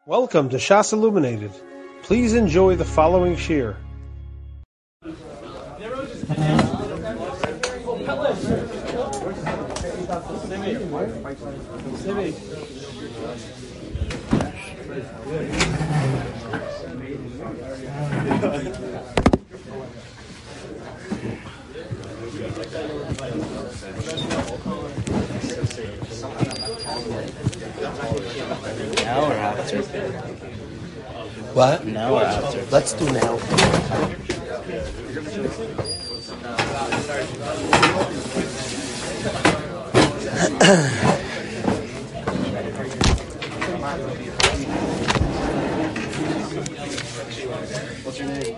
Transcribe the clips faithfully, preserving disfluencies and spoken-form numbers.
Welcome to Shas Illuminated. Please enjoy the following shir. Now or after? What? Now or after? Let's do now. What's your name?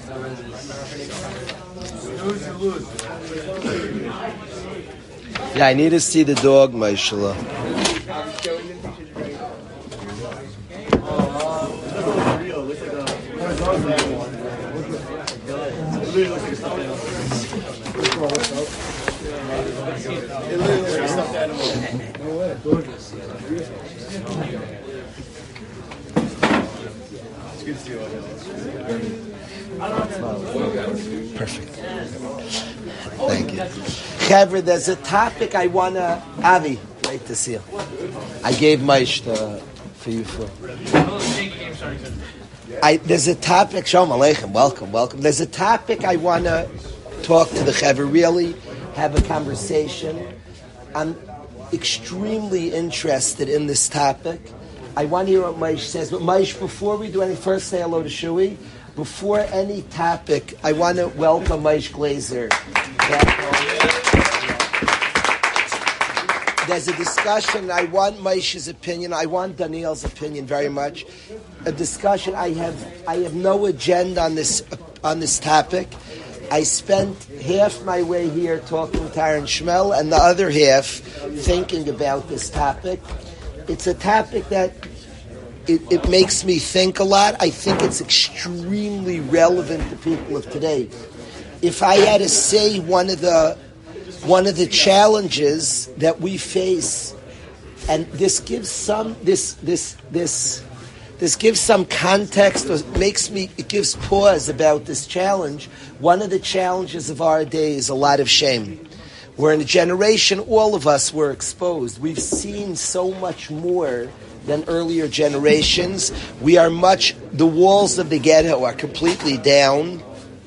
Yeah, I need to see the dog, Maishala. Perfect. Thank you. Chevra, there's a topic I want to... Avi, great to see you. I gave Maish uh, for you. For. I, there's a topic... Shalom Aleichem, welcome, welcome. There's a topic I want to talk to the Chevra, really have a conversation. I'm extremely interested in this topic. I want to hear what Maish says. But Maish, before we do any, first say hello to Shui. Before any topic, I want to welcome Maish Glazer. There's a discussion. I want Maish's opinion. I want Daniel's opinion very much. A discussion. I have. I have no agenda on this on this topic. I spent half my way here talking to Aaron Shmuel, and the other half thinking about this topic. It's a topic that it, it makes me think a lot. I think it's extremely relevant to people of today. If I had to say one of the one of the challenges that we face, and this gives some this this this this gives some context, or makes me it gives pause about this challenge. One of the challenges of our day is a lot of shame. We're in a generation, all of us were exposed. We've seen so much more than earlier generations. We are much, the walls of the ghetto are completely down,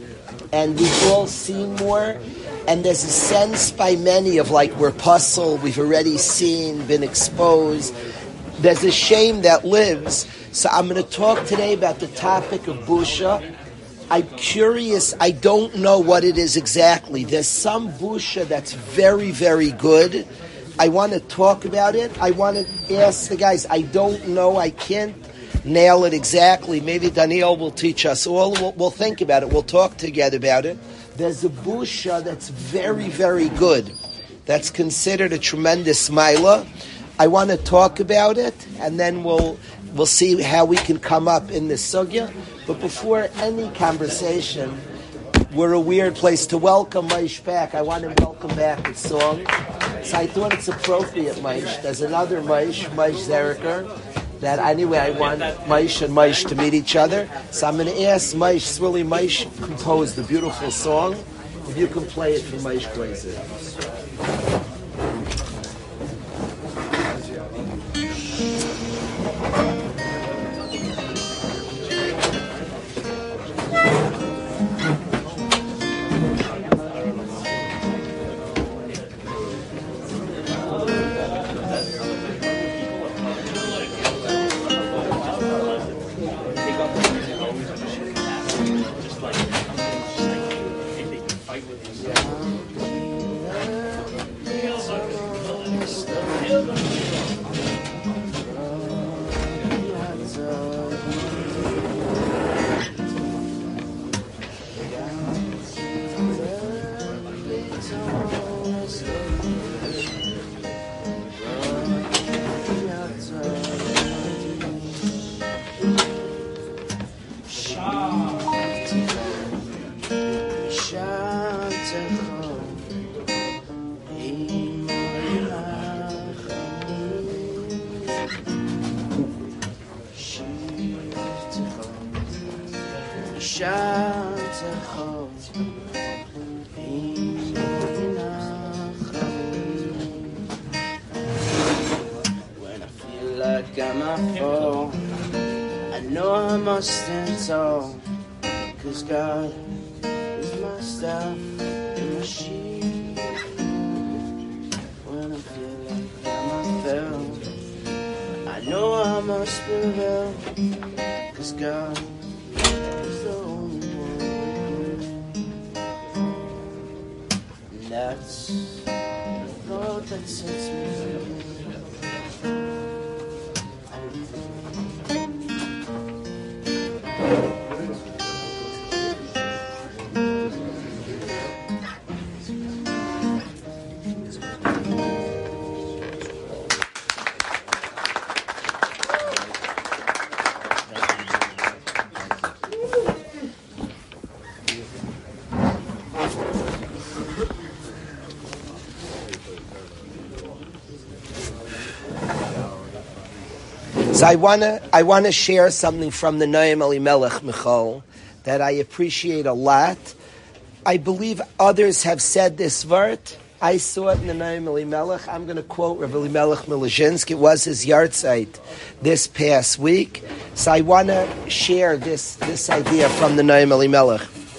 and we've all seen more. And there's a sense by many of like, we're puzzled, we've already seen, been exposed. There's a shame that lives. So I'm going to talk today about the topic of busha. I'm curious, I don't know what it is exactly. There's some busha that's very, very good. I want to talk about it. I want to ask the guys, I don't know, I can't nail it exactly. Maybe Daniel will teach us all. We'll, we'll think about it. We'll talk together about it. There's a busha that's very, very good. That's considered a tremendous maila. I want to talk about it, and then we'll we'll see how we can come up in this sugya. But before any conversation, we're a weird place to welcome Maish back. I want to welcome back with song. So I thought it's appropriate, Maish. There's another Maish, Maish Zeriker, that anyway I want Maish and Maish to meet each other. So I'm going to ask Maish, Swilly Maish composed a beautiful song. If you can play it for Maish Glazer. Shantecho when I feel like I'm a fool, I know I must stand tall, cause God is my staff and my shield. When I feel like I'm a fail, I know I must prevail, cause God is the only one. And that's the thought that sets me free. So I wanna I wanna share something from the Noam Elimelech Michal that I appreciate a lot. I believe others have said this word. I saw it in the Noam Elimelech. I'm going to quote Rav Elimelech Milozhinsk. It was his yahrzeit this past week. So I want to share this this idea from the Noam Elimelech.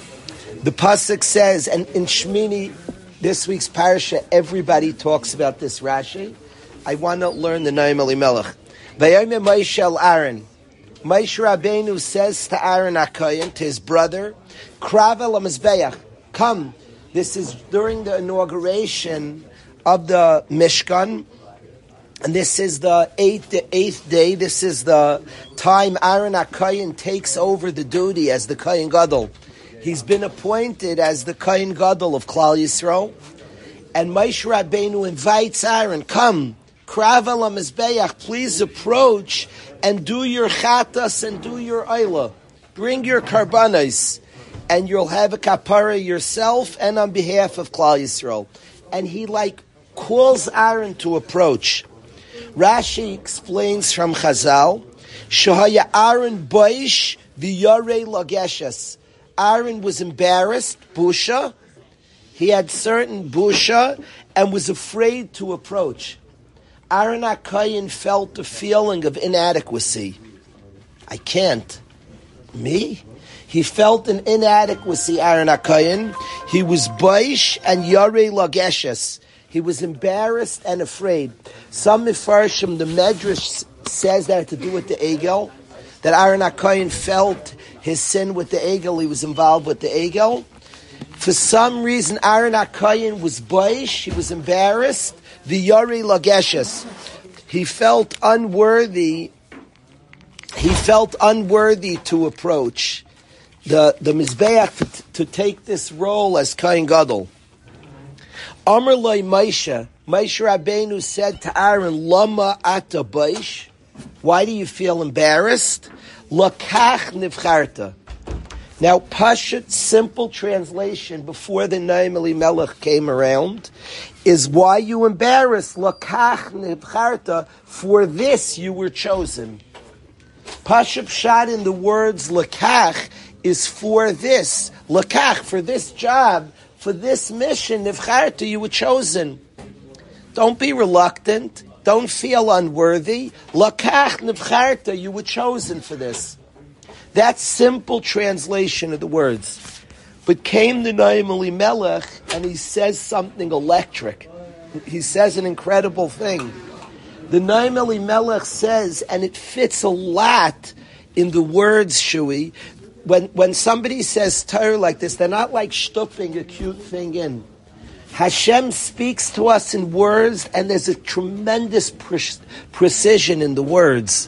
The pasuk says, and in Shmini, this week's parasha, everybody talks about this Rashi. I want to learn the Noam Elimelech. Vayomer Moshe el Aaron. Moshe Rabbeinu says to Aaron HaKohen, to his brother, Kravel HaMizbeach, come. This is during the inauguration of the Mishkan, and this is the eighth, the eighth day. This is the time Aaron HaKohen takes over the duty as the Kohen Gadol. He's been appointed as the Kohen Gadol of Klal Yisrael, and Moshe Rabbeinu invites Aaron, come. Kravel HaMizbeach, please approach and do your chatas and do your oila. Bring your karbanos, and you'll have a kapara yourself and on behalf of Klal Yisrael. And he like calls Aaron to approach. Rashi explains from Chazal, Shahaya Aaron boish v'yarei lageshes. Aaron was embarrassed, busha. He had certain busha and was afraid to approach. Aaron HaKohen felt a feeling of inadequacy. I can't. Me? He felt an inadequacy, Aaron HaKohen. He was boish and yarei lageshes. He was embarrassed and afraid. Some Mefarshim, the Medrash says that had to do with the Egel, that Aaron HaKohen felt his sin with the Egel, he was involved with the Egel. For some reason, Aaron HaKohen was boish, he was embarrassed, the Yari Lageshes. He felt unworthy. He felt unworthy to approach the the Mizbeach to, to take this role as Kohen Gadol. Amar Loi Moshe, Moshe Rabbeinu said to Aaron, Lama ata boish. Why do you feel embarrassed? Lakach nivcharta. Now, Pashut, simple translation, before the Noam Elimelech came around, is why you embarrassed, Lakach nibcharta, for this you were chosen. Pashut Pshat in the words Lakach is for this. Lakach, for this job, for this mission, nibcharta, you were chosen. Don't be reluctant. Don't feel unworthy. Lakach nibcharta, you were chosen for this. That simple translation of the words. But came the Noam Elimelech, and he says something electric. He says an incredible thing. The Noam Elimelech says, and it fits a lot in the words, Shui, when, when somebody says Torah like this, they're not like stuffing a cute thing in. Hashem speaks to us in words, and there's a tremendous pre- precision in the words.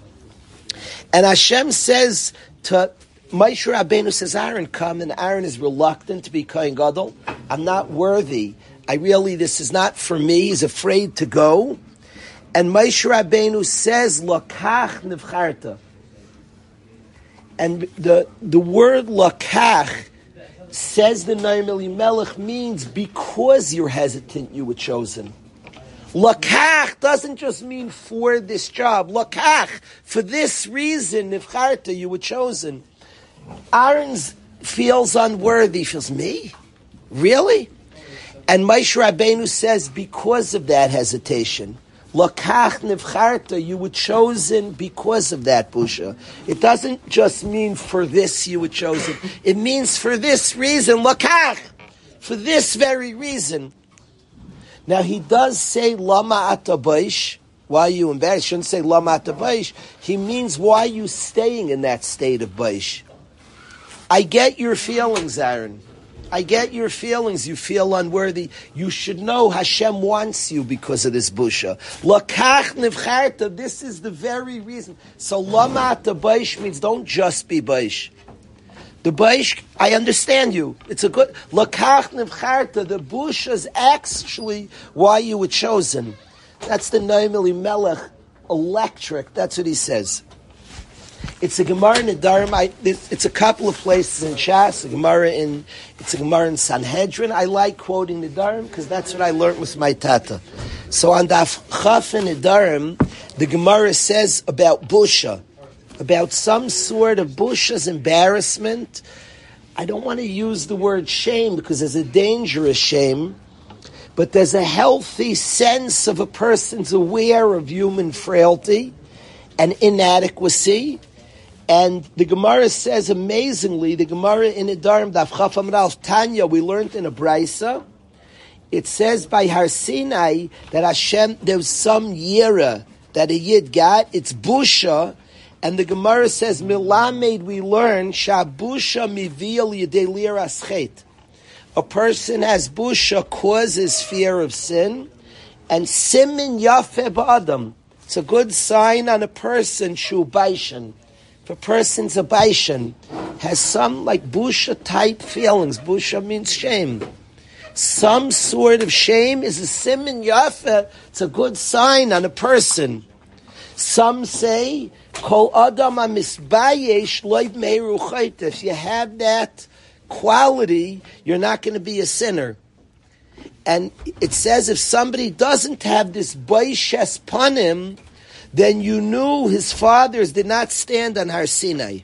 And Hashem says to Moshe Rabbeinu, says, Aaron, come, and Aaron is reluctant to be Kohen Gadol. I'm not worthy. I really, this is not for me. He's afraid to go. And Moshe Rabbeinu says, Lakach nivcharta. And the, the word Lakach, says the Noam Elimelech, means because you're hesitant, you were chosen. Lakach doesn't just mean for this job. Lakach, for this reason, nivcharta, you were chosen. Aaron feels unworthy. He feels, me? Really? And Moshe Rabbeinu says, because of that hesitation, Lakach nivcharta, you were chosen because of that busha. It doesn't just mean for this you were chosen. It means for this reason, Lakach, for this very reason. Now he does say Lama Atabaish. Why are you embarrassed? He shouldn't say Lama Atabaish. He means, why are you staying in that state of Baish? I get your feelings, Aaron. I get your feelings. You feel unworthy. You should know Hashem wants you because of this busha. Lakach nivcharta. This is the very reason. So lama ata baish means don't just be baish. The baish, I understand you. It's a good lakach nivcharta. The busha is actually why you were chosen. That's the Noam Elimelech electric. That's what he says. It's a Gemara in Nedarim. I, it's a couple of places in Shas. A Gemara in it's a Gemara in Sanhedrin. I like quoting Nedarim because that's what I learned with my tata. So on Daf Chaf in Nedarim, the Gemara says about busha, about some sort of busha's embarrassment. I don't want to use the word shame because there's a dangerous shame, but there's a healthy sense of a person's aware of human frailty and inadequacy. And the Gemara says amazingly, the Gemara in Nedarim Daf Chaf Amud Aleph Tanya, we learned in a Brisa, it says by Har Sinai that Hashem, there was some yira that a yid got, it's busha, and the Gemara says, Milamed, we learn, Shabusha mivil yedei liras chet. A person has busha, causes fear of sin, and simin yafeh ba'adam. It's a good sign on a person, shu baishan. If a person's a baishan, has some like busha type feelings, busha means shame. Some sort of shame is a simin yafeh. It's a good sign on a person. Some say, kol adam amisbayesh loy meiru chayta. If you have that quality, you're not going to be a sinner. And it says if somebody doesn't have this baishes panim, then you knew his fathers did not stand on Har Sinai.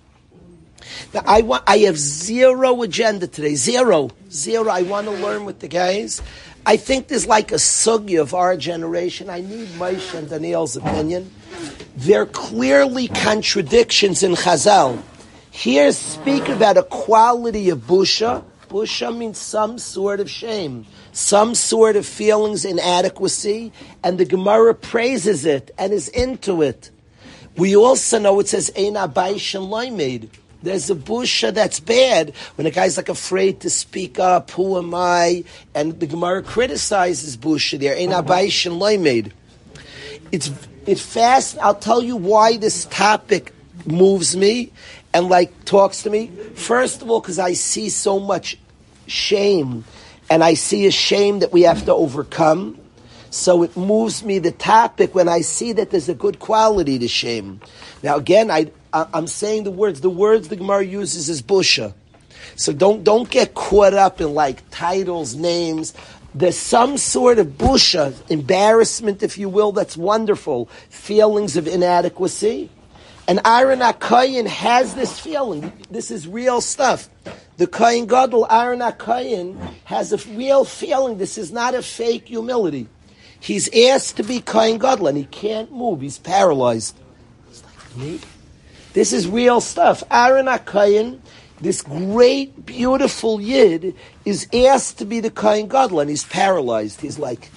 Now, I want, I have zero agenda today. Zero. Zero. I want to learn with the guys. I think there's like a sugya of our generation. I need Moshe and Daniel's opinion. There are clearly contradictions in Chazal. Here speak about a quality of busha. Busha means some sort of shame, some sort of feelings inadequacy, and the Gemara praises it and is into it. We also know it says Ein Abayis and Loimed. There's a busha that's bad when a guy's like afraid to speak up. Who am I? And the Gemara criticizes busha there. Ein Abayis and Loimed. It's it's fast. I'll tell you why this topic moves me and like talks to me. First of all, because I see so much shame, and I see a shame that we have to overcome. So it moves me, the topic, when I see that there's a good quality to shame. Now again, I, I I'm saying the words. The words the Gemara uses is busha. So don't don't get caught up in like titles, names. There's some sort of busha, embarrassment, if you will, that's wonderful. Feelings of inadequacy. And Aaron HaKohen has this feeling. This is real stuff. The Kohen Gadol, Aaron HaKohen, has a real feeling. This is not a fake humility. He's asked to be Kohen Gadol, and he can't move. He's paralyzed. It's like me. This is real stuff. Aaron HaKohen, this great, beautiful Yid, is asked to be the Kohen Gadol, and he's paralyzed. He's like,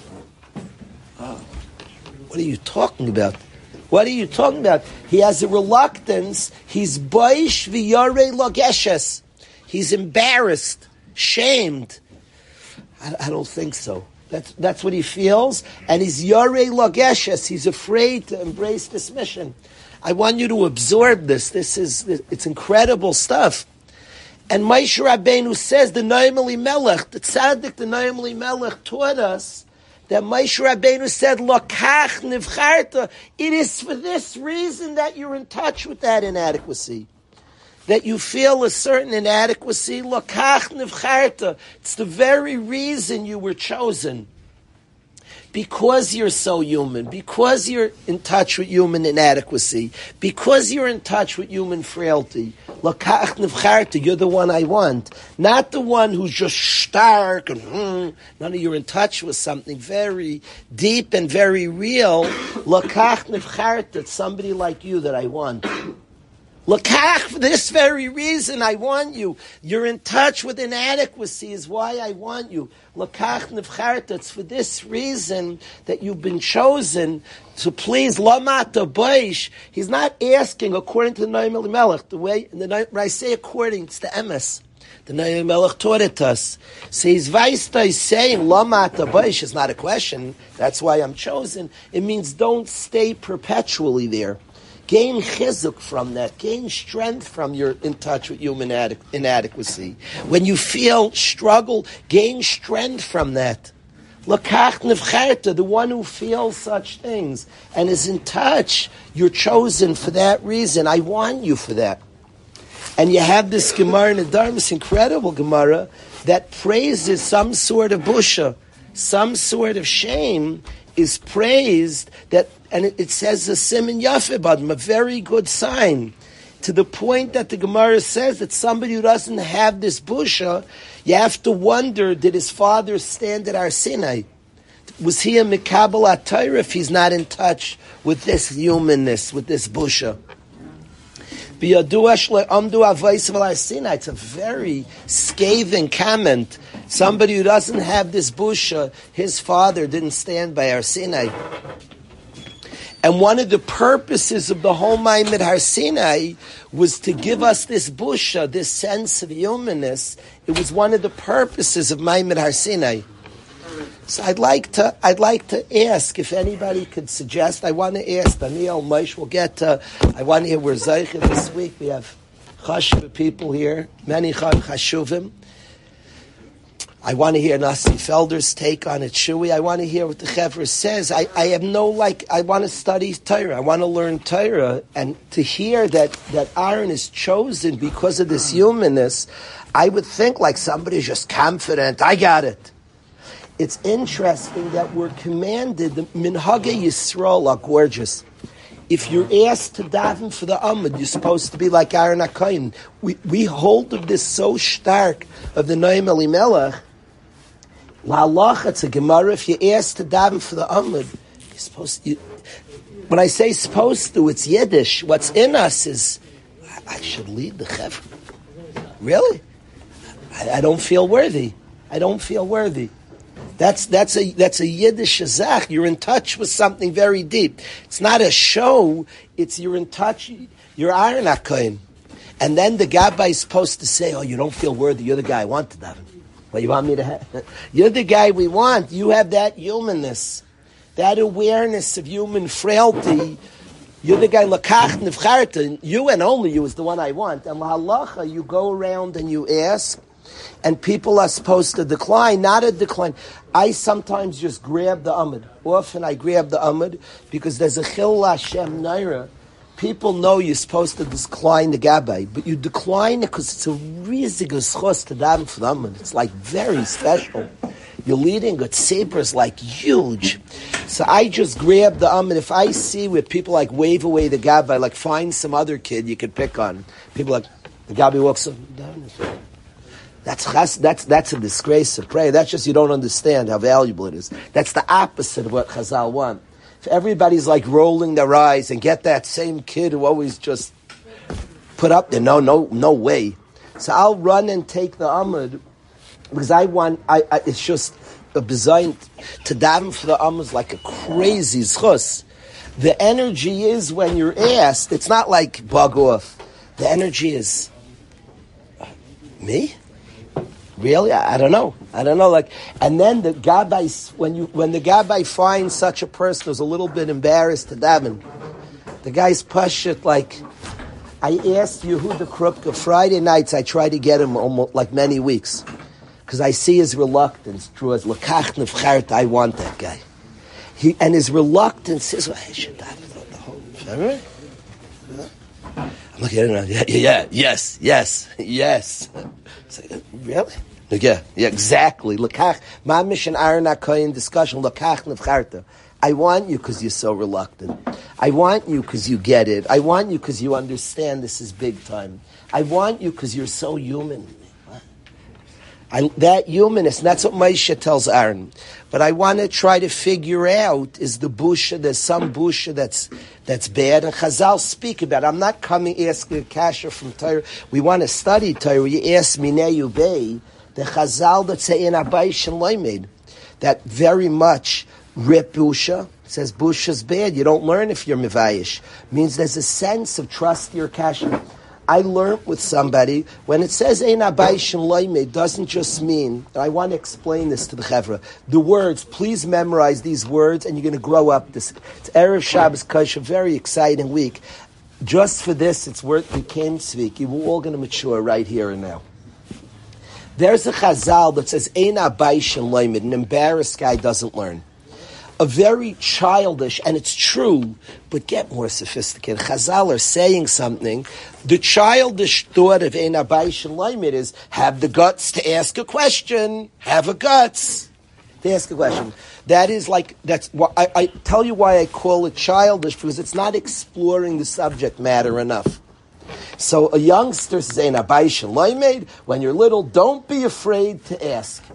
oh, what are you talking about? What are you talking about? He has a reluctance. He's baish v'yarei lageshes. He's embarrassed, shamed. I, I don't think so. That's that's what he feels. And he's yarei lageshes. He's afraid to embrace this mission. I want you to absorb this. This is it's incredible stuff. And Moshe Rabbeinu says the Noam Elimelech, the tzaddik, the Noam Elimelech taught us that Moshe Rabbeinu said, Lokach nivcharta. It is for this reason that you're in touch with that inadequacy. That you feel a certain inadequacy. Lokach nivcharta. It's the very reason you were chosen. because you're so human, because you're in touch with human inadequacy, because you're in touch with human frailty, lakach nivcharta, you're the one I want. Not the one who's just stark and hmm, none of you're in touch with something very deep and very real. Lakach nivcharta, it's somebody like you that I want. Lakach, for this very reason I want you. You're in touch with inadequacy is why I want you. Lakach nivcharta, it's for this reason that you've been chosen to please Lamata Baish. He's not asking according to the Noam Elimelech, the way, the, when I say according, it's the emes. The Noam Elimelech taught it to us. So he's Vaista is saying Lamata Baish is not a question. That's why I'm chosen. It means don't stay perpetually there. Gain chizuk from that. Gain strength from your in touch with human adequ- inadequacy. When you feel struggle, gain strength from that. Lakach nivcharta, the one who feels such things and is in touch, you're chosen for that reason. I want you for that. And you have this Gemara in the Dharma, this incredible Gemara, that praises some sort of busha, some sort of shame is praised, that, and it, it says a siman yafeh b'adam, a very good sign, to the point that the Gemara says that somebody who doesn't have this busha, you have to wonder, did his father stand at Har Sinai? Was he a Mekabel HaTorah if he's not in touch with this humanness, with this busha? It's a very scathing comment. Somebody who doesn't have this busha, his father didn't stand by Har Sinai. And one of the purposes of the whole Maimed Har Sinai was to give us this busha, this sense of humanness. It was one of the purposes of Maimed Har Sinai. So I'd like to, I'd like to ask if anybody could suggest. I want to ask Daniel Maish. We'll get to. I want to hear we're Zeichen this week. We have chashuv people here, many chashuvim. I want to hear Nasi Felder's take on it. Shui, I want to hear what the Chevra says. I, I have no like. I want to study Torah. I want to learn Torah, and to hear that that Aaron is chosen because of this humanness, I would think like somebody's just confident. I got it. It's interesting that we're commanded, the Minhagei Yisrael are gorgeous. If you're asked to daven for the Amud, you're supposed to be like Aaron HaKohen. We we hold of this so stark of the Noam Elimelech. La'alach, it's a Gemara, if you're asked to daven for the Amud, you're supposed to, you, when I say supposed to, it's Yiddish. What's in us is, I, I should lead the Chevra. Really? I, I don't feel worthy. I don't feel worthy. That's that's a that's a Yiddish zach. You're in touch with something very deep. It's not a show. It's you're in touch. You're Aaron HaKohen, and then the Gabbai is supposed to say, "Oh, you don't feel worthy. You're the guy I want to daven. Well, you want me to have? You're the guy we want. You have that humanness, that awareness of human frailty. You're the guy lakach nivcharta. You and only you is the one I want. And lahalacha, you go around and you ask." And people are supposed to decline, not a decline. I sometimes just grab the Amud. Often I grab the Amud because there's a Chil Hashem Naira. People know you're supposed to decline the Gabbai, but you decline it because it's a riesige schos to daven for the Amud. It's like very special. You're leading a tzibur is like huge. So I just grab the Amud. If I see where people like wave away the Gabbai, like find some other kid you could pick on. People like, the Gabbai walks down. That's that's that's a disgrace of prayer. That's just you don't understand how valuable it is. That's the opposite of what Chazal want. If everybody's like rolling their eyes and get that same kid who always just put up there, no, no, no way. So I'll run and take the Amud because I want. I, I it's just a design to daven for the Amud is like a crazy zchus. The energy is when you're asked. It's not like bug off. The energy is uh, me. Really? I, I don't know. I don't know. Like, and then the Gabbai, when you when the Gabbai finds such a person who's a little bit embarrassed to daven, the guy's pashut like. I asked Yehuda Krupka Friday nights. I try to get him almost like many weeks because I see his reluctance. Draws lakach nefchart. I want that guy. He and his reluctance is. Well, I should daven the whole. Remember? I'm looking at him. Yeah, yeah, yeah, yes, yes, yes. It's like, really? Yeah, yeah, exactly. Lekach, mamish and Aaron HaKohen discussion. Lekach nevcharta. I want you because you're so reluctant. I want you because you get it. I want you because you understand this is big time. I want you because you're so human. I, that humanness, and that's what Moshe tells Aaron. But I want to try to figure out, is the busha, there's some busha that's that's bad, and Chazal speak about it. I'm not coming asking a kasha from Torah. We want to study Torah. You ask Minei Ubei, the Chazal that say in Abayis and Loimed, that very much rip busha, says busha's bad. You don't learn if you're Mivayish. Means there's a sense of trust your kasha. I learned with somebody, when it says Ein Abayis and Loimed, it doesn't just mean, and I want to explain this to the Chevra, the words, please memorize these words and you're going to grow up. This, it's Erev Shabbos Kosh, a very exciting week. Just for this, it's worth we came speak. You're all going to mature right here and now. There's a Chazal that says Ein Abayis and Loimed, an embarrassed guy doesn't learn. A very childish, and it's true, but get more sophisticated. Chazal are saying something. The childish thought of Ein Abayis and Loimed is have the guts to ask a question. Have a guts to ask a question. That is like, that's why I, I tell you why I call it childish, because it's not exploring the subject matter enough. So a youngster says Ein Abayis and Loimed, when you're little, don't be afraid to ask.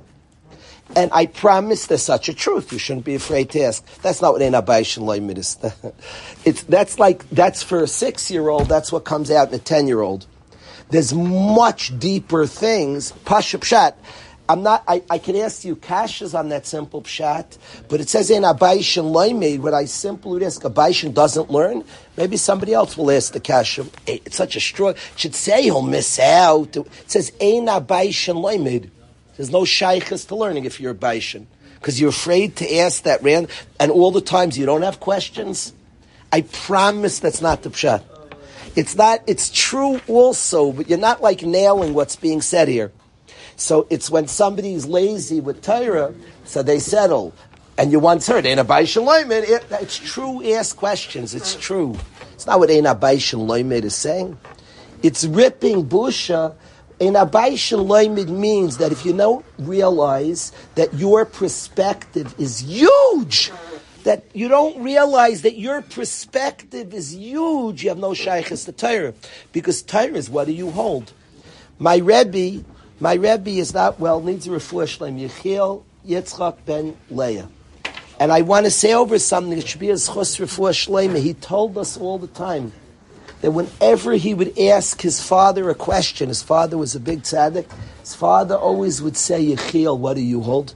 And I promise there's such a truth. You shouldn't be afraid to ask. That's not what Ein Abayis and Loimed is. It's, that's like, that's for a six-year-old, that's what comes out in a ten-year-old. There's much deeper things. Pasha Pshat. I'm not, I, I can ask you kashas on that simple Pshat, but it says Ein Abayis and Loimed, when I simply would ask, Abayis doesn't learn, maybe somebody else will ask the kasha. It's such a straw. It should say he'll miss out. It says Ein Abayis and Loimed. There's no shaykhs to learning if you're a Baishan. Because you're afraid to ask that ran, and all the times you don't have questions. I promise that's not the pshat. It's not, it's true also, but you're not like nailing what's being said here. So it's when somebody's lazy with Torah, so they settle. And you once heard, Ein Abayis and Loimed, it, it's true, ask questions, it's true. It's not what Ein Abayis and Loimed is saying. It's ripping busha. Ein Abayis and Loimed means that if you don't realize that your perspective is huge, that you don't realize that your perspective is huge, you have no shaykhs to Torah. Because Torah is, what do you hold? My Rebbe, my Rebbe is not well, needs a refuah shleim, Yechiel Yitzchak ben Leah. And I want to say over something, it should be a schus refuah shleim. He told us all the time that whenever he would ask his father a question, his father was a big tzaddik, his father always would say, Yechiel, what do you hold?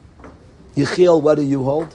Yechiel, what do you hold?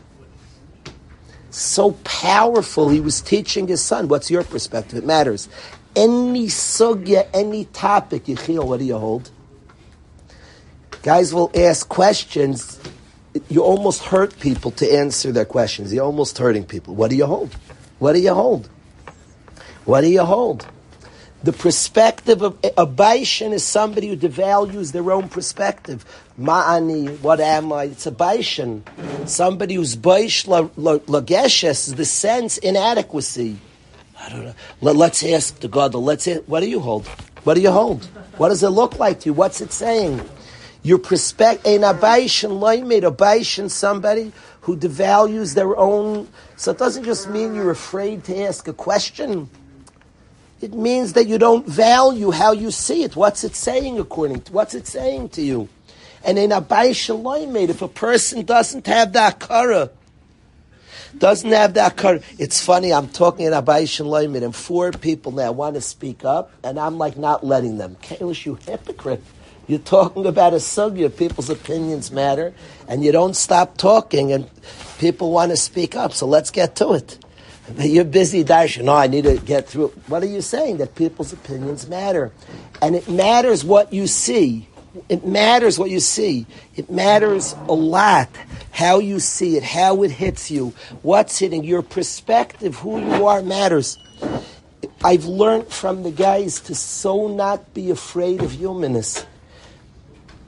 So powerful, he was teaching his son, what's your perspective? It matters. Any sugya, any topic, Yechiel, what do you hold? Guys will ask questions, you almost hurt people to answer their questions. You're almost hurting people. What do you hold? What do you hold? What do you hold? The perspective of a Baishan is somebody who devalues their own perspective. Ma'ani, what am I? It's a Baishan. Somebody who's Baish Lageshes is the sense inadequacy. I don't know. Let, let's ask the God. Let's ask, what do you hold? What do you hold? What does it look like to you? What's it saying? Your perspective, in a Baishan Loimed, a Baishan, somebody who devalues their own. So it doesn't just mean you're afraid to ask a question. It means that you don't value how you see it. What's it saying according to, what's it saying to you? And in a Baishan Loimed, if a person doesn't have the akara, doesn't have the akara, it's funny, I'm talking in a Baishan Loimed, and four people now want to speak up, and I'm like not letting them. Kalish, you hypocrite. You're talking about a sugya, people's opinions matter, and you don't stop talking, and people want to speak up, so let's get to it. You're busy, Darshan. No, I need to get through it. What are you saying? That people's opinions matter. And it matters what you see. It matters what you see. It matters a lot how you see it, how it hits you, what's hitting. Your perspective, who you are, matters. I've learned from the guys to so not be afraid of humanness.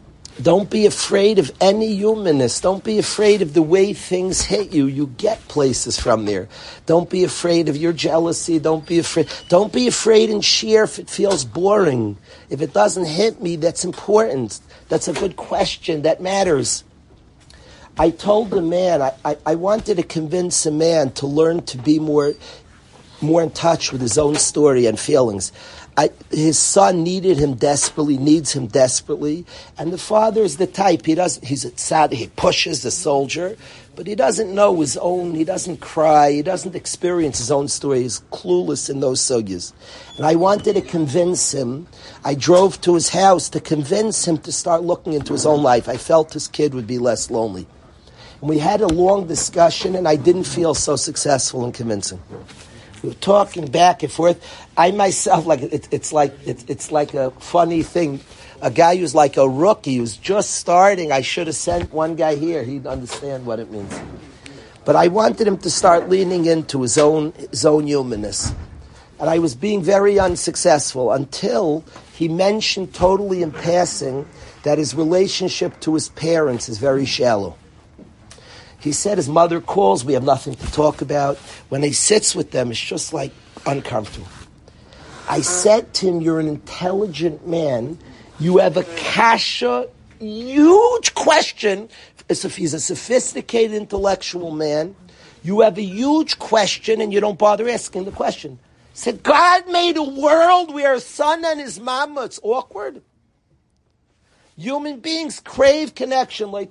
Don't be afraid of any humanness. Don't be afraid of the way things hit you. You get places from there. Don't be afraid of your jealousy. Don't be afraid. Don't be afraid in sheer if it feels boring. If it doesn't hit me, that's important. That's a good question. That matters. I told the man, I, I, I wanted to convince a man to learn to be more, more in touch with his own story and feelings. I, his son needed him desperately, needs him desperately, and the father is the type, he doesn't, he's a sad, he pushes the soldier, but he doesn't know his own, he doesn't cry, he doesn't experience his own story, he's clueless in those sugyas. And I wanted to convince him, I drove to his house to convince him to start looking into his own life. I felt his kid would be less lonely. And we had a long discussion, and I didn't feel so successful in convincing. We were talking back and forth. I myself, like it, it's like it, it's like a funny thing. A guy who's like a rookie, who's just starting. I should have sent one guy here. He'd understand what it means. But I wanted him to start leaning into his own his own humanness, and I was being very unsuccessful until he mentioned totally in passing that his relationship to his parents is very shallow. He said his mother calls, we have nothing to talk about. When he sits with them, it's just like uncomfortable. I said to him, you're an intelligent man. You have a kasha, huge question. If he's a sophisticated intellectual man, you have a huge question and you don't bother asking the question. He said, God made a world where a son and his mama, it's awkward. Human beings crave connection. Like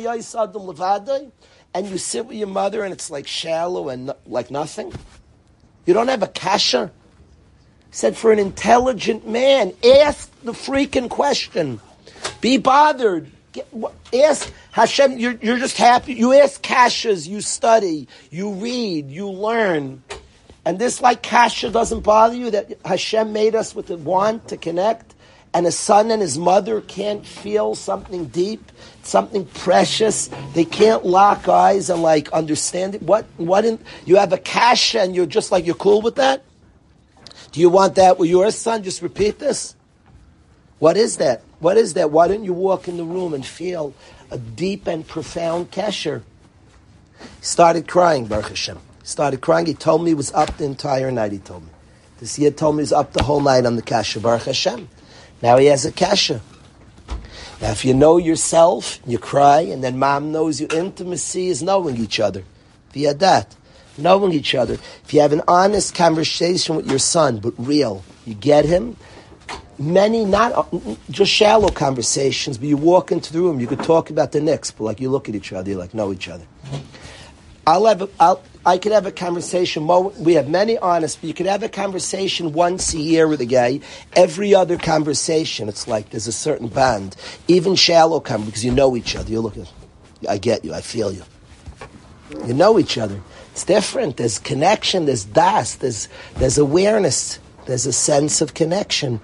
and you sit with your mother and it's like shallow and no, like nothing. You don't have a kasha. He said, for an intelligent man, ask the freaking question. Be bothered. Get, ask Hashem, you're, you're just happy. You ask kashas, you study, you read, you learn. And this like kasha doesn't bother you, that Hashem made us with a want to connect, and a son and his mother can't feel something deep, something precious. They can't lock eyes and like understand it. What? What? In, you have a kasha and you're just like, you're cool with that? Do you want that with your son? Just repeat this. What is that? What is that? Why don't you walk in the room and feel a deep and profound kasher? He started crying, Baruch Hashem. He started crying. He told me he was up the entire night, he told me. This year told me he was up the whole night on the kasher, Baruch Hashem. Now he has a kasha. Now if you know yourself, you cry, and then mom knows you, intimacy is knowing each other. Via that. Knowing each other. If you have an honest conversation with your son, but real, you get him. Many, not just shallow conversations, but you walk into the room, you could talk about the next, but like you look at each other, you like know each other. I'll have a, I'll, I could have a conversation, we have many honest, but you could have a conversation once a year with a guy. Every other conversation, it's like there's a certain bond. Even shallow conversation, because you know each other. You look at, I get you, I feel you. You know each other. It's different. There's connection, there's das, there's, there's awareness, there's a sense of connection.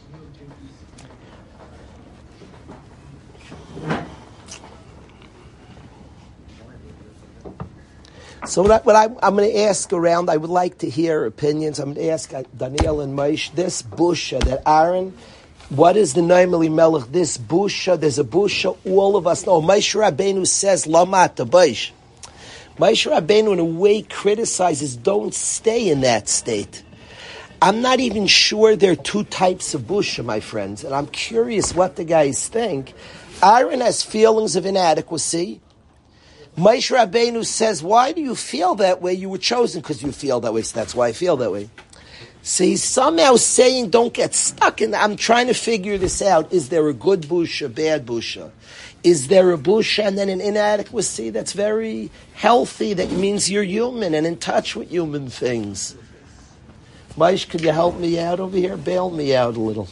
So what, I, what I, I'm going to ask around, I would like to hear opinions. I'm going to ask Daniel and Maish, this busha that Aaron, what is the Noimeli Melech, this busha, there's a busha, all of us know. Maish Rabbeinu says, Lama Tabaysh. Maish Rabbeinu in a way criticizes, don't stay in that state. I'm not even sure there are two types of busha, my friends, and I'm curious what the guys think. Aaron has feelings of inadequacy. Moshe Rabbeinu says, why do you feel that way? You were chosen because you feel that way, so that's why I feel that way. So he's somehow saying, don't get stuck in that. I'm trying to figure this out. Is there a good busha, bad busha? Is there a busha and then an inadequacy that's very healthy, that means you're human and in touch with human things? Moshe, could you help me out over here? Bail me out a little.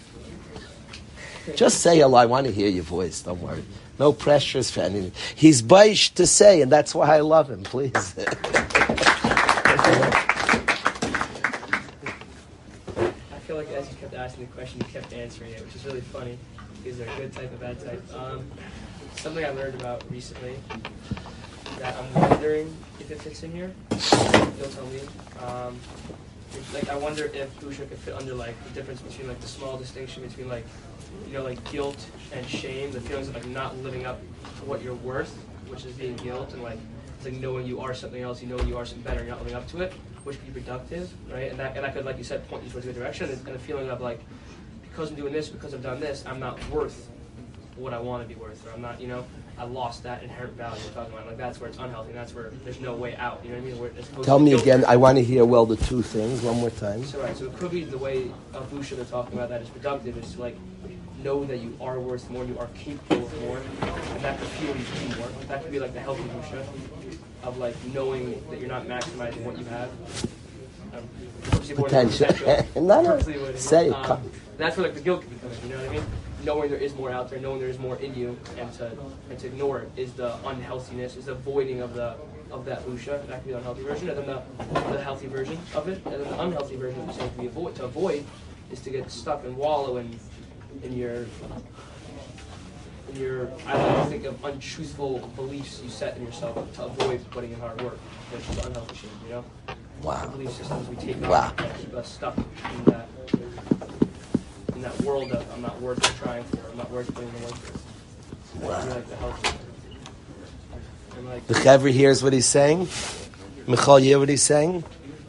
Just say hello. I want to hear your voice. Don't worry. No pressures for anything. He's baish to say, and that's why I love him. Please. I feel like as you kept asking the question, you kept answering it, which is really funny. Is there a good type, a bad type? Um, something I learned about recently that I'm wondering if it fits in here. You'll tell me. Um, like I wonder if busha could fit under like the difference between like the small distinction between like, you know, like guilt and shame, the feelings of like not living up to what you're worth, which is being guilt, and like it's like knowing you are something else, you know you are something better, you're not living up to it, which could be productive, right? And that and that could, like you said, point you towards a good direction, and, and a feeling of like, because I'm doing this, because I've done this, I'm not worth what I want to be worth, or I'm not, you know, I lost that inherent value we're talking about. Like that's where it's unhealthy, and that's where there's no way out. You know what I mean? Where it's Tell me guilt. again. I want to hear well the two things one more time. So right, so it could be the way of busha they're talking about that is productive is to like know that you are worth more, you are capable of more, and that could fuel you to do more. That could be like the healthy busha of like knowing that you're not maximizing what you have. Um, Potential. no, no. Say it. Um, that's where like the guilt could be coming. You know what I mean? Knowing there is more out there, knowing there is more in you, and to and to ignore it is the unhealthiness, is the avoiding of the of that busha. That could be the unhealthy version, and then the the healthy version of it, and then the unhealthy version of saying to be avoid to avoid is to get stuck and wallow in in your in your I like to think of untruthful beliefs you set in yourself to avoid putting in hard work, which is unhealthy shame. You know, wow. The belief systems we take wow. on that keep us stuck in that. In that world of I'm not worth trying for, I'm not worth putting the work for. Wow. Like the healthy. And like the Chevra hears what he's saying. Michal, you hear what he's saying?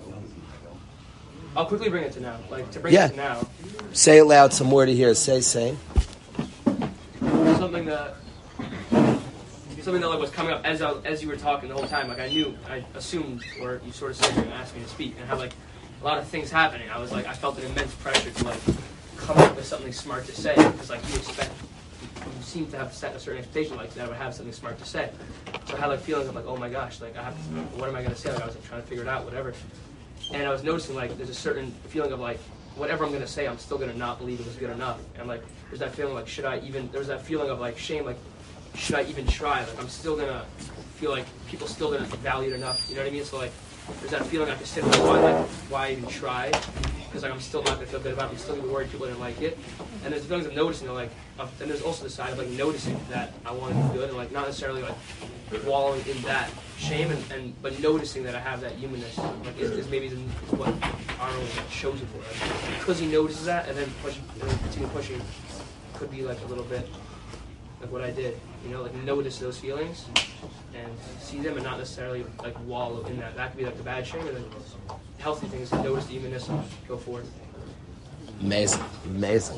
I'll quickly bring it to now. Like to bring yeah. it to now. Say it loud, some more to hear. Say, say. Something that something that like was coming up as I, as you were talking the whole time. Like I knew, I assumed, or you sort of said you were going to ask me to speak, and how like a lot of things happening. I was like, I felt an immense pressure to like come up with something smart to say, because like you expect, you seem to have set a certain expectation like that I would have something smart to say. So I had like feelings of like, oh my gosh, like I have, to, what am I going to say? Like I was like trying to figure it out, whatever. And I was noticing like there's a certain feeling of like whatever I'm going to say, I'm still going to not believe it was good enough. And like there's that feeling like should I even? There's that feeling of like shame, like should I even try? Like I'm still going to feel like people still going to value it enough. You know what I mean? So like there's that feeling I can sit with why like why even try? Because like I'm still not gonna feel good about it. I'm still gonna be worried people didn't like it. And there's feelings of noticing, like, of, and there's also the side of like noticing that I want to be good, and like not necessarily like wallowing in that shame, and, and but noticing that I have that humanness. Like is, is maybe the, is what Arnold was chosen for. Like, because he notices that, and then push, and then continue pushing, could be like a little bit like what I did. You know, like notice those feelings and see them, and not necessarily like wallow in that. That could be like the bad shame, and then healthy things. Notice the humanness and go forth. Amazing, amazing.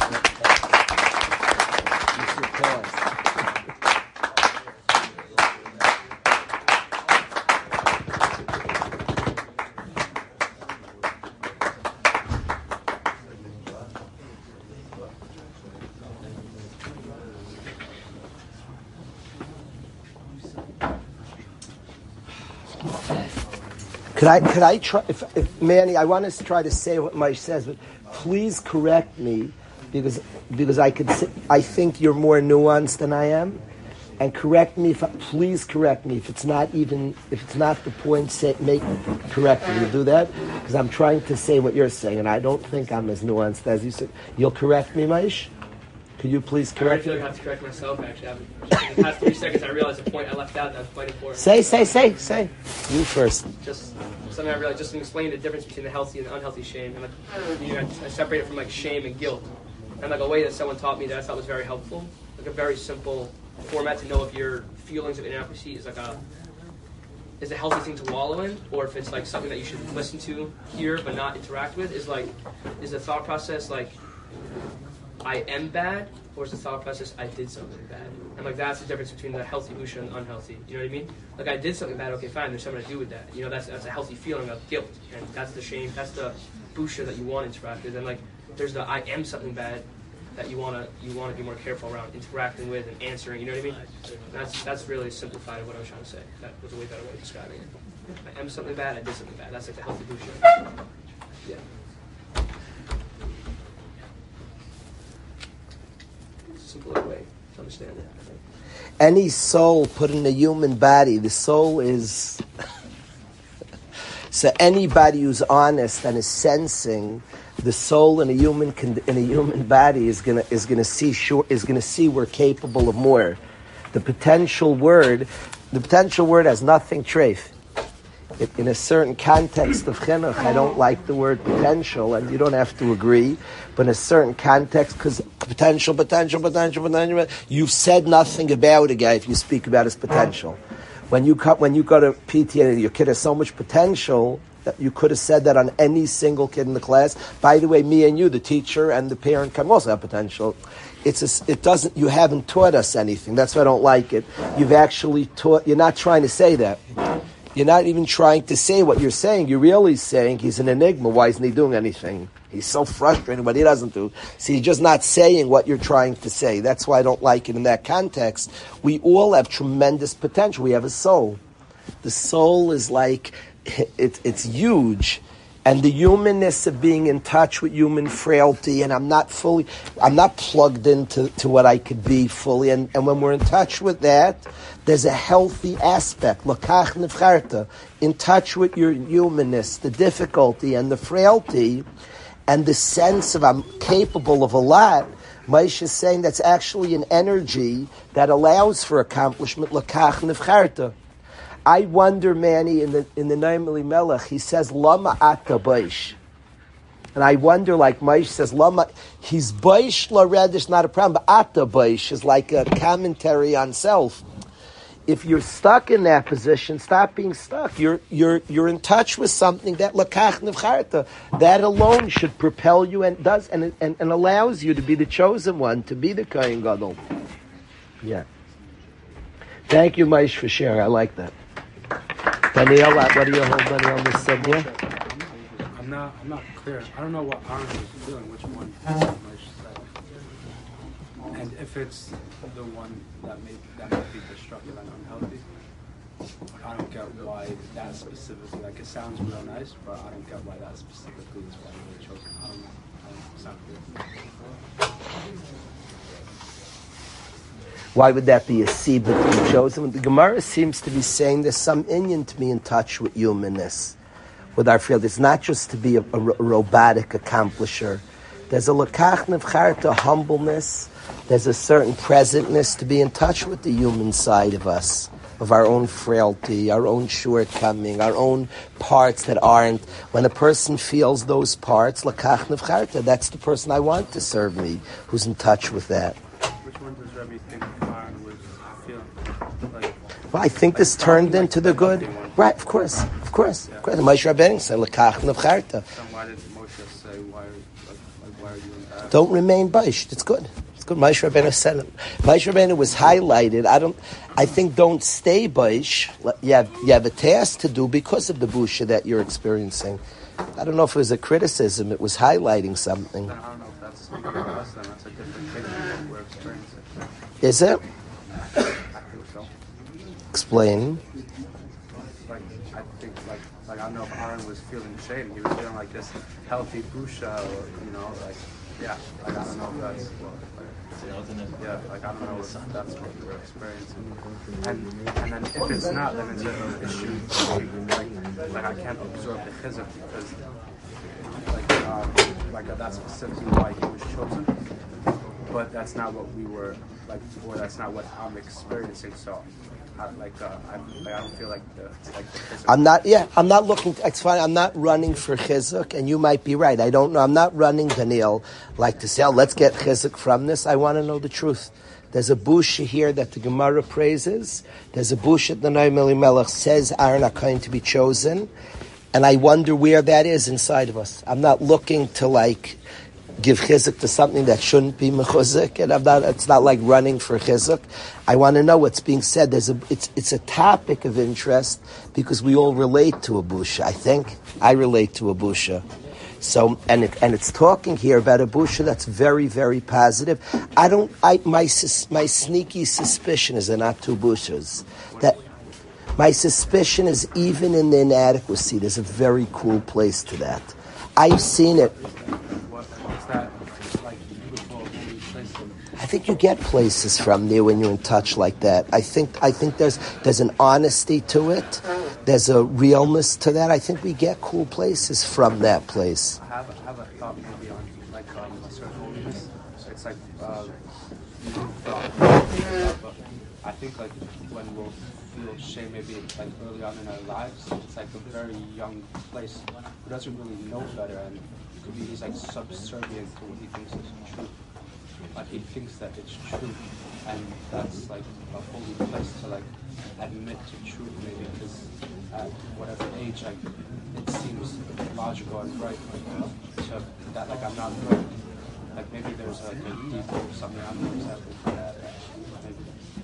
Could I, could I try, if, if Manny, I want to try to say what Mike says, but please correct me, because because I could, say, I think you're more nuanced than I am, and correct me if, I, please correct me if it's not even, if it's not the point, say, make, correct me, you do that, because I'm trying to say what you're saying, and I don't think I'm as nuanced as you said. You'll correct me, Maish? Could you please correct me? I really feel like I have to correct myself, actually. In the past three seconds, I realized the point I left out that was quite important. Say, say, say, say. You first. Just something I realized, just to explain the difference between the healthy and the unhealthy shame. And like, you know, I separate it from like shame and guilt. And like a way that someone taught me that I thought was very helpful, like a very simple format to know if your feelings of inadequacy is like a is a healthy thing to wallow in, or if it's like something that you should listen to, hear, but not interact with. Is like, is the thought process like, I am bad, or is the thought process I did something bad? And like that's the difference between the healthy busha and the unhealthy. You know what I mean? Like I did something bad, okay, fine. There's something to do with that. You know, that's that's a healthy feeling of guilt, and that's the shame. That's the busha that you want to interact with. And like there's the I am something bad that you wanna you wanna be more careful around interacting with and answering. You know what I mean? That's that's really simplified what I was trying to say. That was a way better way of describing it. I am something bad. I did something bad. That's like the healthy busha. Yeah. Simpler way to understand it, I think. Any soul put in a human body, the soul is... so anybody who's honest and is sensing the soul in a human in a human body is gonna is gonna see sure is gonna see we're capable of more. The potential word, the potential word has nothing treif. it, in a certain context of chinuch, I don't like the word potential, and you don't have to agree, but in a certain context, because potential, potential, potential, potential, you've said nothing about a guy if you speak about his potential. When you come, when you go to P T A, your kid has so much potential that you could have said that on any single kid in the class. By the way, me and you, the teacher and the parent, can also have potential. It's a, it doesn't. You haven't taught us anything. That's why I don't like it. You've actually taught. You're not trying to say that. You're not even trying to say what you're saying. You're really saying he's an enigma. Why isn't he doing anything? He's so frustrated, but he doesn't do. So you're just not saying what you're trying to say. That's why I don't like it in that context. We all have tremendous potential. We have a soul. The soul is like, it, it's huge. And the humanness of being in touch with human frailty, and I'm not fully, I'm not plugged into to what I could be fully. And, and when we're in touch with that, there's a healthy aspect, lakach nefcharta, in touch with your humanness, the difficulty and the frailty, and the sense of I'm capable of a lot. Moshe is saying that's actually an energy that allows for accomplishment, lakach nefcharta. I wonder, Manny, in the in the Noam Elimelech, he says lama ata baish, and I wonder, like Moshe says, lama he's baish lared is not a problem, but ata baish is like a commentary on self. If you're stuck in that position, stop being stuck. You're you're you're in touch with something that lakach nefcharta, that alone should propel you and does and and, and allows you to be the chosen one, to be the Kohen Gadol. Yeah. Thank you, Moshe, for sharing. I like that. Daniel, what do you hold, Daniel, on this subject? I'm not, I'm not clear. I don't know what Aaron was feeling, which one. And if it's the one that may, that may be destructive and unhealthy, I don't get why that specifically, like it sounds real nice, but I don't get why that specifically is why they chose it. I don't know. I don't, it's not clear. Why would that be a sibah to be chosen? The Gemara seems to be saying there's some inyan to be in touch with humanness, with our field. It's not just to be a, a, a robotic accomplisher. There's a lakach nefcharta humbleness. There's a certain presentness to be in touch with the human side of us, of our own frailty, our own shortcoming, our own parts that aren't. When a person feels those parts, lakach nefcharta, that's the person I want to serve me, who's in touch with that. Which one does Rebbe think Aaron was feeling? Like, well, I think this turned into the good. Right, of course, of course, of course. Moshe Rabbeinu said, "Lekach nefcharta." then why did Moshe say, "Why, like, like, why are you in that?" Don't remain baish. It's good. It's good. Moshe Rabbeinu said it. Moshe Rabbeinu was highlighted. I don't. I think don't stay baish. You have you have a task to do because of the busha that you're experiencing. I don't know if it was a criticism. It was highlighting something. Then I don't know if that's speaking to us. Then that's a different case than what we're experiencing. Is it? I think so. Explain. Like I think, like, like I don't know if Aaron was feeling shame. He was feeling like this healthy busha, or you know, like yeah, like I don't know if that's well, like, yeah, like I don't know if that's what we were experiencing. And and then if it's not, then it's an issue. Like, like I can't absorb the chizuk because like um, like that's specifically why he was chosen. But that's not what we were like, or that's not what I'm experiencing. So, I, like, uh, I, like, I don't feel like the like. The I'm not. Yeah, I'm not looking. It's fine. I'm not running for chizuk, and you might be right. I don't know. I'm not running, Daniel, like to say, oh, let's get chizuk from this. I want to know the truth. There's a busha here that the Gemara praises. There's a busha that the Noam Elimelech says Aaron HaKohen to be chosen, and I wonder where that is inside of us. I'm not looking to like give chizuk to something that shouldn't be mechuzik, and I'm not, it's not like running for chizuk. I want to know what's being said. There's a, it's it's a topic of interest because we all relate to a busha. I think I relate to a busha. So and it, and it's talking here about a busha that's very very positive. I don't. I my my sneaky suspicion is they're not two bushas. That my suspicion is even in the inadequacy, there's a very cool place to that. I've seen it. I think you get places from there when you're in touch like that. I think I think there's there's an honesty to it. There's a realness to that. I think we get cool places from that place. I have, I have a thought maybe on like um, a certain holiness. It's like uh, but I think like when we'll feel shame, maybe like early on in our lives, it's like a very young place who doesn't really know better, and could be he's like subservient to what he thinks is true. Like he thinks that it's true, and that's like a holy place to like admit to truth, maybe because at whatever age, like it seems logical and right to that like I'm not right. Like maybe there's like a deep or something I'm not exactly for that. Maybe.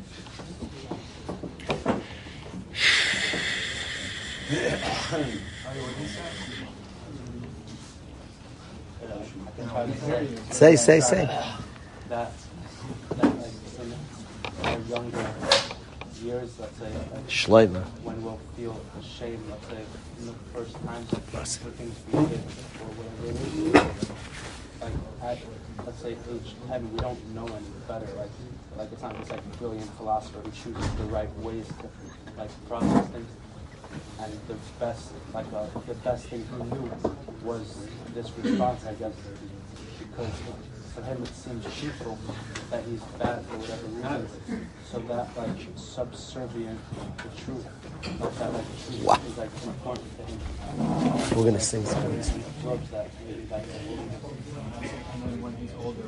Say, say, say. That, that like in our younger years, let's say, like, Shleima. when we'll feel ashamed, let's say, in the first times like, for things we did or whatever it is. Like at, let's say, age ten, we don't know any better. Like, like it's not this like brilliant philosopher who chooses the right ways to like process things. And the best, like uh, the best thing he knew was this response, I guess, because for him it seems truthful that he's bad for whatever reason. So that like subservient to truth, like that like truth Wow. is like important to him. We're gonna sing something. He absorbs that maybe like And then when he's older,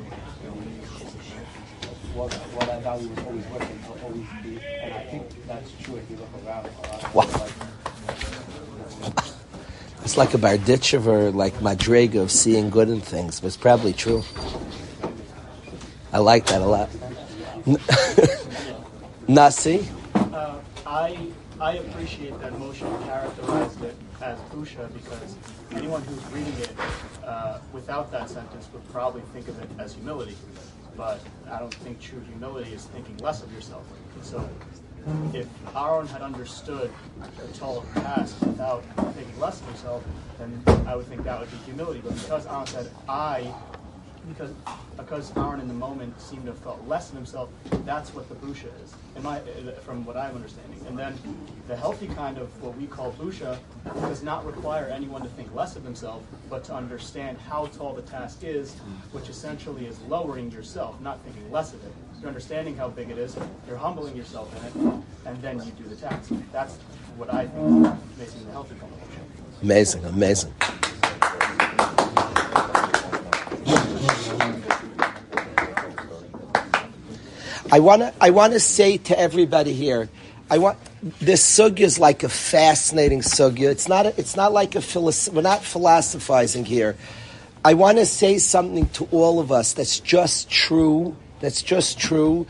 what what I value is always with him, will always be, and I think that's true if you look around a lot. Wow. Like, It's like a Barditchev or like Madriga of seeing good in things, but it's probably true. I like that a lot. Nasi? uh, I I appreciate that Moshe characterized it as busha because anyone who's reading it uh, without that sentence would probably think of it as humility. But I don't think true humility is thinking less of yourself. So if Aaron had understood the tall task without thinking less of himself, then I would think that would be humility. But because Aaron said I, because because Aaron in the moment seemed to have felt less of himself, that's what the busha is, in my, from what I'm understanding. And then the healthy kind of what we call busha does not require anyone to think less of himself, but to understand how tall the task is, which essentially is lowering yourself, not thinking less of it. You're understanding how big it is, you're humbling yourself in it, and then you do the task. That's what I think is making the healthy kind of busha. Amazing, amazing. I want to I want to say to everybody here, I want this sugya is like a fascinating sugya. It's not a, it's not like a philosoph- we're not philosophizing here. I want to say something to all of us that's just true. That's just true.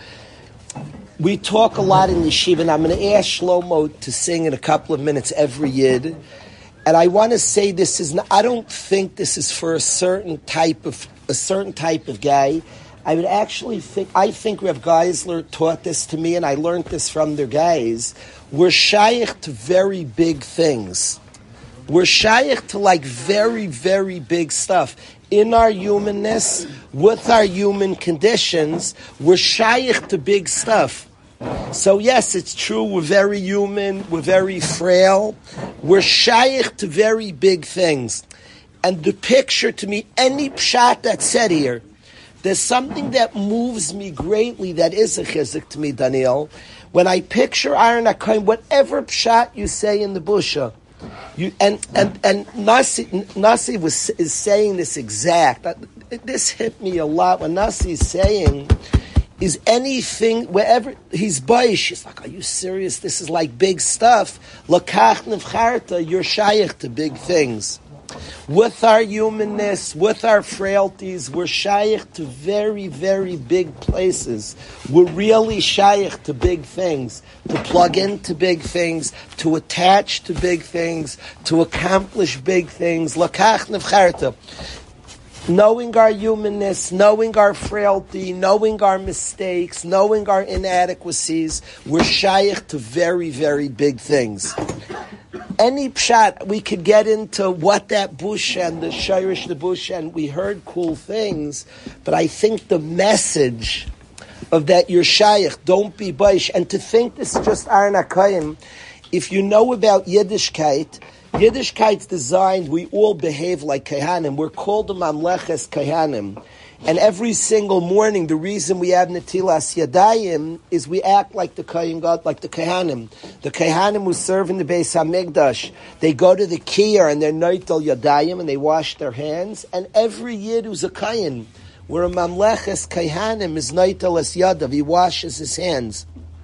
We talk a lot in yeshiva, and I'm going to ask Shlomo to sing in a couple of minutes every yid. And I want to say this is not, I don't think this is for a certain type of a certain type of guy. I would actually think, I think Reb Geisler taught this to me, and I learned this from their guys. We're shaykh to very big things. We're shaykh to like very, very big stuff. In our humanness, with our human conditions, we're shaykh to big stuff. So yes, it's true, we're very human, we're very frail. We're shaykh to very big things. And the picture to me, any pshat that's said here, there's something that moves me greatly that is a chizuk to me, Daniel. When I picture Aaron HaKohen, whatever pshat you say in the busha, you and and and Nasi Nasi was is saying this exact. This hit me a lot when Nasi is saying, is anything wherever he's baish, he's like, are you serious? This is like big stuff. Lakach nevcharta, you're shaykh to big things. With our humanness, with our frailties, we're shaykh to very, very big places. We're really shaykh to big things, to plug into big things, to attach to big things, to accomplish big things. Lakach nevcharta. Knowing our humanness, knowing our frailty, knowing our mistakes, knowing our inadequacies, we're shaykh to very, very big things. Any pshat, we could get into what that bush and the shirish the bush, and we heard cool things, but I think the message of that you're shaykh, don't be baish, and to think this is just Aaron HaKohen, if you know about Yiddishkeit, Yiddishkeit's designed, we all behave like Kohanim. We're called the Mamleches Kohanim. And every single morning, the reason we have Netilas Yadayim is we act like the Kohen God, like the Kohanim. The Kohanim who serve in the Beis HaMikdash, they go to the Kiyar and they're Neitel Yadayim and they wash their hands. And every Yid who's a Kohen, where a Mamleches Kohanim is Neitel Es Yadav, he washes his hands.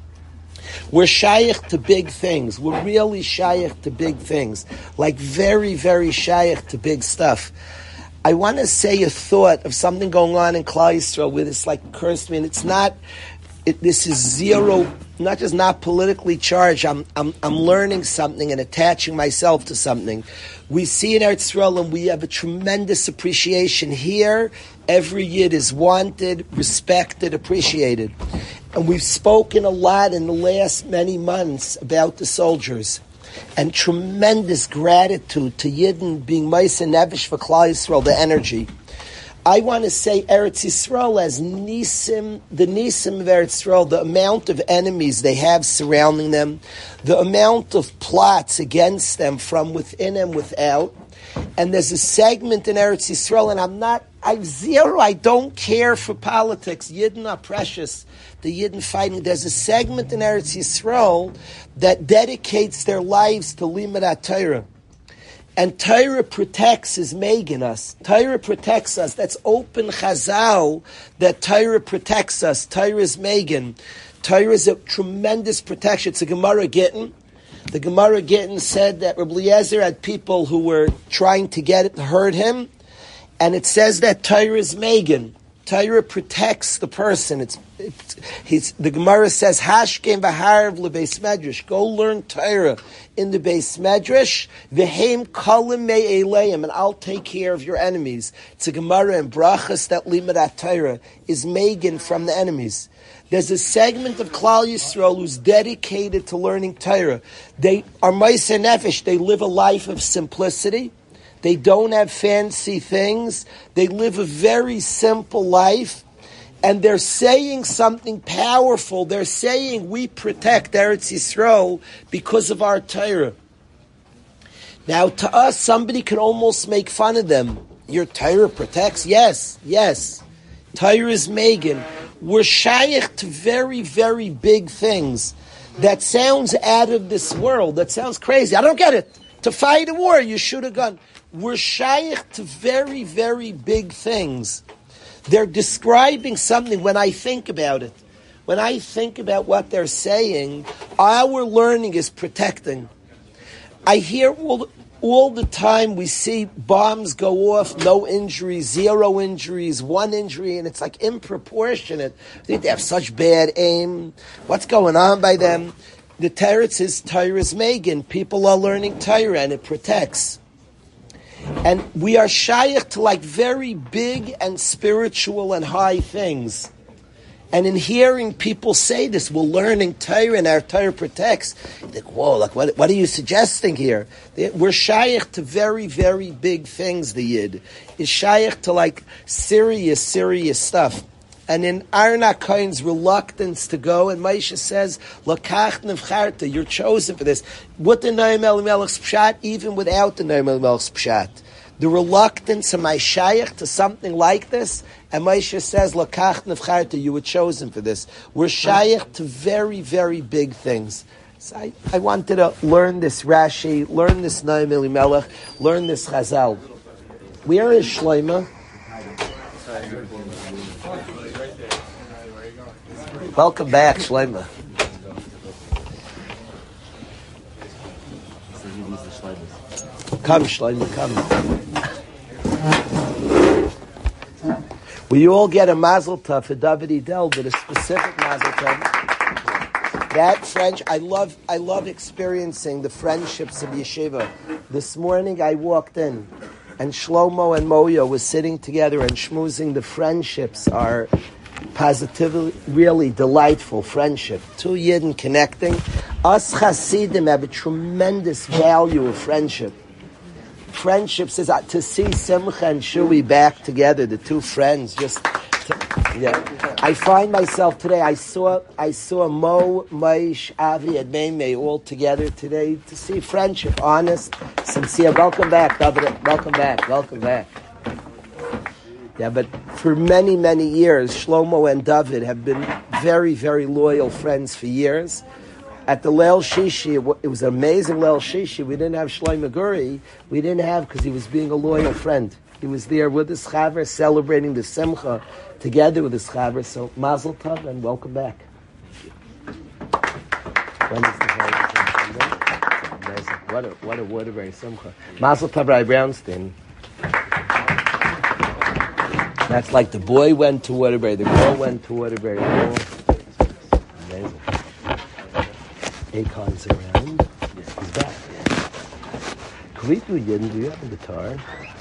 We're shaykh to big things. We're really shaykh to big things. Like very, very shaykh to big stuff. I want to say a thought of something going on in Klal Yisrael where this like occurs to me, and it's not, it, this is zero, not just not politically charged. I'm, I'm, I'm learning something and attaching myself to something. We see in Eretz Yisrael, and we have a tremendous appreciation here. Every Yid is wanted, respected, appreciated. And we've spoken a lot in the last many months about the soldiers. And tremendous gratitude to Yidden being Maisa Nevish for Klal Yisrael, the energy. I want to say Eretz Yisrael as Nisim, the Nisim of Eretz Yisrael, the amount of enemies they have surrounding them, the amount of plots against them from within and without. And there's a segment in Eretz Yisrael, and I'm not, I'm zero, I don't care for politics. Yidden are precious. The Yidden fighting. There's a segment in Eretz Yisrael that dedicates their lives to Limud Torah. And Torah protects is making us. Torah protects us. That's open chazal that Torah protects us. Torah is Megan. Torah is a tremendous protection. It's a Gemara Gittin. The Gemara Gittin said that Rabbi Eliezer had people who were trying to get it, hurt him. And it says that Torah is Megan. Torah protects the person. It's, it's he's, the Gemara says, Hashkem v'harav lebeis medrash. Go learn Torah in the Beis Medrash. V'heim kalim me'eleim, and I'll take care of your enemies. It's a Gemara in Brachas that Limud Torah is Megan from the enemies. There's a segment of Klal Yisrael who's dedicated to learning Torah. They are Maisa Nefesh. They live a life of simplicity. They don't have fancy things. They live a very simple life. And they're saying something powerful. They're saying we protect Eretz Yisrael because of our Torah. Now, to us, somebody can almost make fun of them. Your Torah protects? Yes, yes. Torah is Megan. We're shaykh to very, very big things. That sounds out of this world. That sounds crazy. I don't get it. To fight a war, you shoot a gun. We're shaykh to very, very big things. They're describing something when I think about it. When I think about what they're saying, our learning is protecting. I hear all, all the time we see bombs go off, no injuries, zero injuries, one injury, and it's like improportionate. I think they have such bad aim. What's going on by them? The teretz is Torah is Megan. People are learning Torah and it protects. And we are shaykh to like very big and spiritual and high things. And in hearing people say this, we're learning Torah and our Torah protects. You think, whoa, like what, what are you suggesting here? We're shaykh to very, very big things, the Yid. Is shaykh to like serious, serious stuff. And in Aaron HaKohen's reluctance to go, and Moshe says, Lakach nevcharta, you're chosen for this. With the Noam Elimelech's pshat, even without the Noam Elimelech's pshat. The reluctance of my shaykh to something like this, and Moshe says, Lakach nevcharta, you were chosen for this. We're shaykh to very, very big things. So I, I wanted to learn this Rashi, learn this Noam Elimelech, learn this Chazal. Where is Shlomo? Welcome back, Shlomo. Come, Shlomo, come. Will you all get a mazel tov for David Edel, but a specific mazel tov? That French, I love, I love experiencing the friendships of yeshiva. This morning I walked in, and Shlomo and Moya were sitting together and schmoozing. The friendships are positively, really delightful friendship. Two Yidden connecting. Us Hasidim have a tremendous value of friendship. Friendship says uh, to see Simcha and Shui back together, the two friends, just Yeah, I find myself today. I saw I saw Mo, Maish, Avi, and Meimei all together today to see friendship, honest, sincere. Welcome back, David. Welcome back. Welcome back. Yeah, but for many many years, Shlomo and David have been very very loyal friends for years. At the Leil Shishi, it was an amazing Leil Shishi. We didn't have Shlomo Guri. We didn't have because he was being a loyal friend. He was there with his chaver, celebrating the Simcha together with his chaver. So, Mazel Tov and welcome back. When is the Friday? Amazing. What a what a Waterbury Simcha. Mazel Tov, Rabbi Brownstein. That's like the boy went to Waterbury, the girl went to Waterbury. Oh, amazing. Akon's around. He's back. Kalitu Yin, do you have a guitar?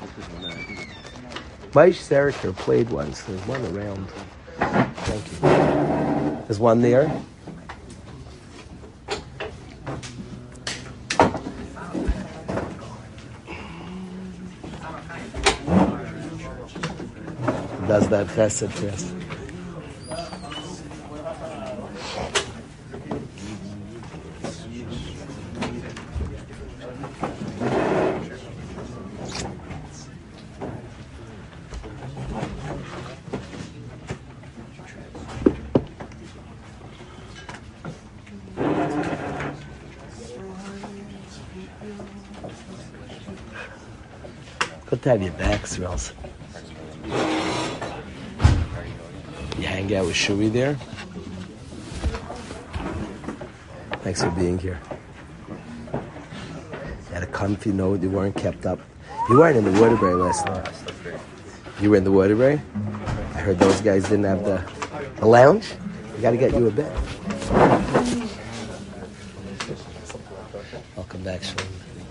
Maish Seriker played once. There's one around. Thank you. There's one there. Does that chesed for us. Good to have your back, Smells. You hang out with Shui there? Thanks for being here. You had a comfy note, you weren't kept up. You weren't in the Waterbury last night. You were in the Waterbury? I heard those guys didn't have the, the lounge. We got to get you a bed. Welcome back, Shui.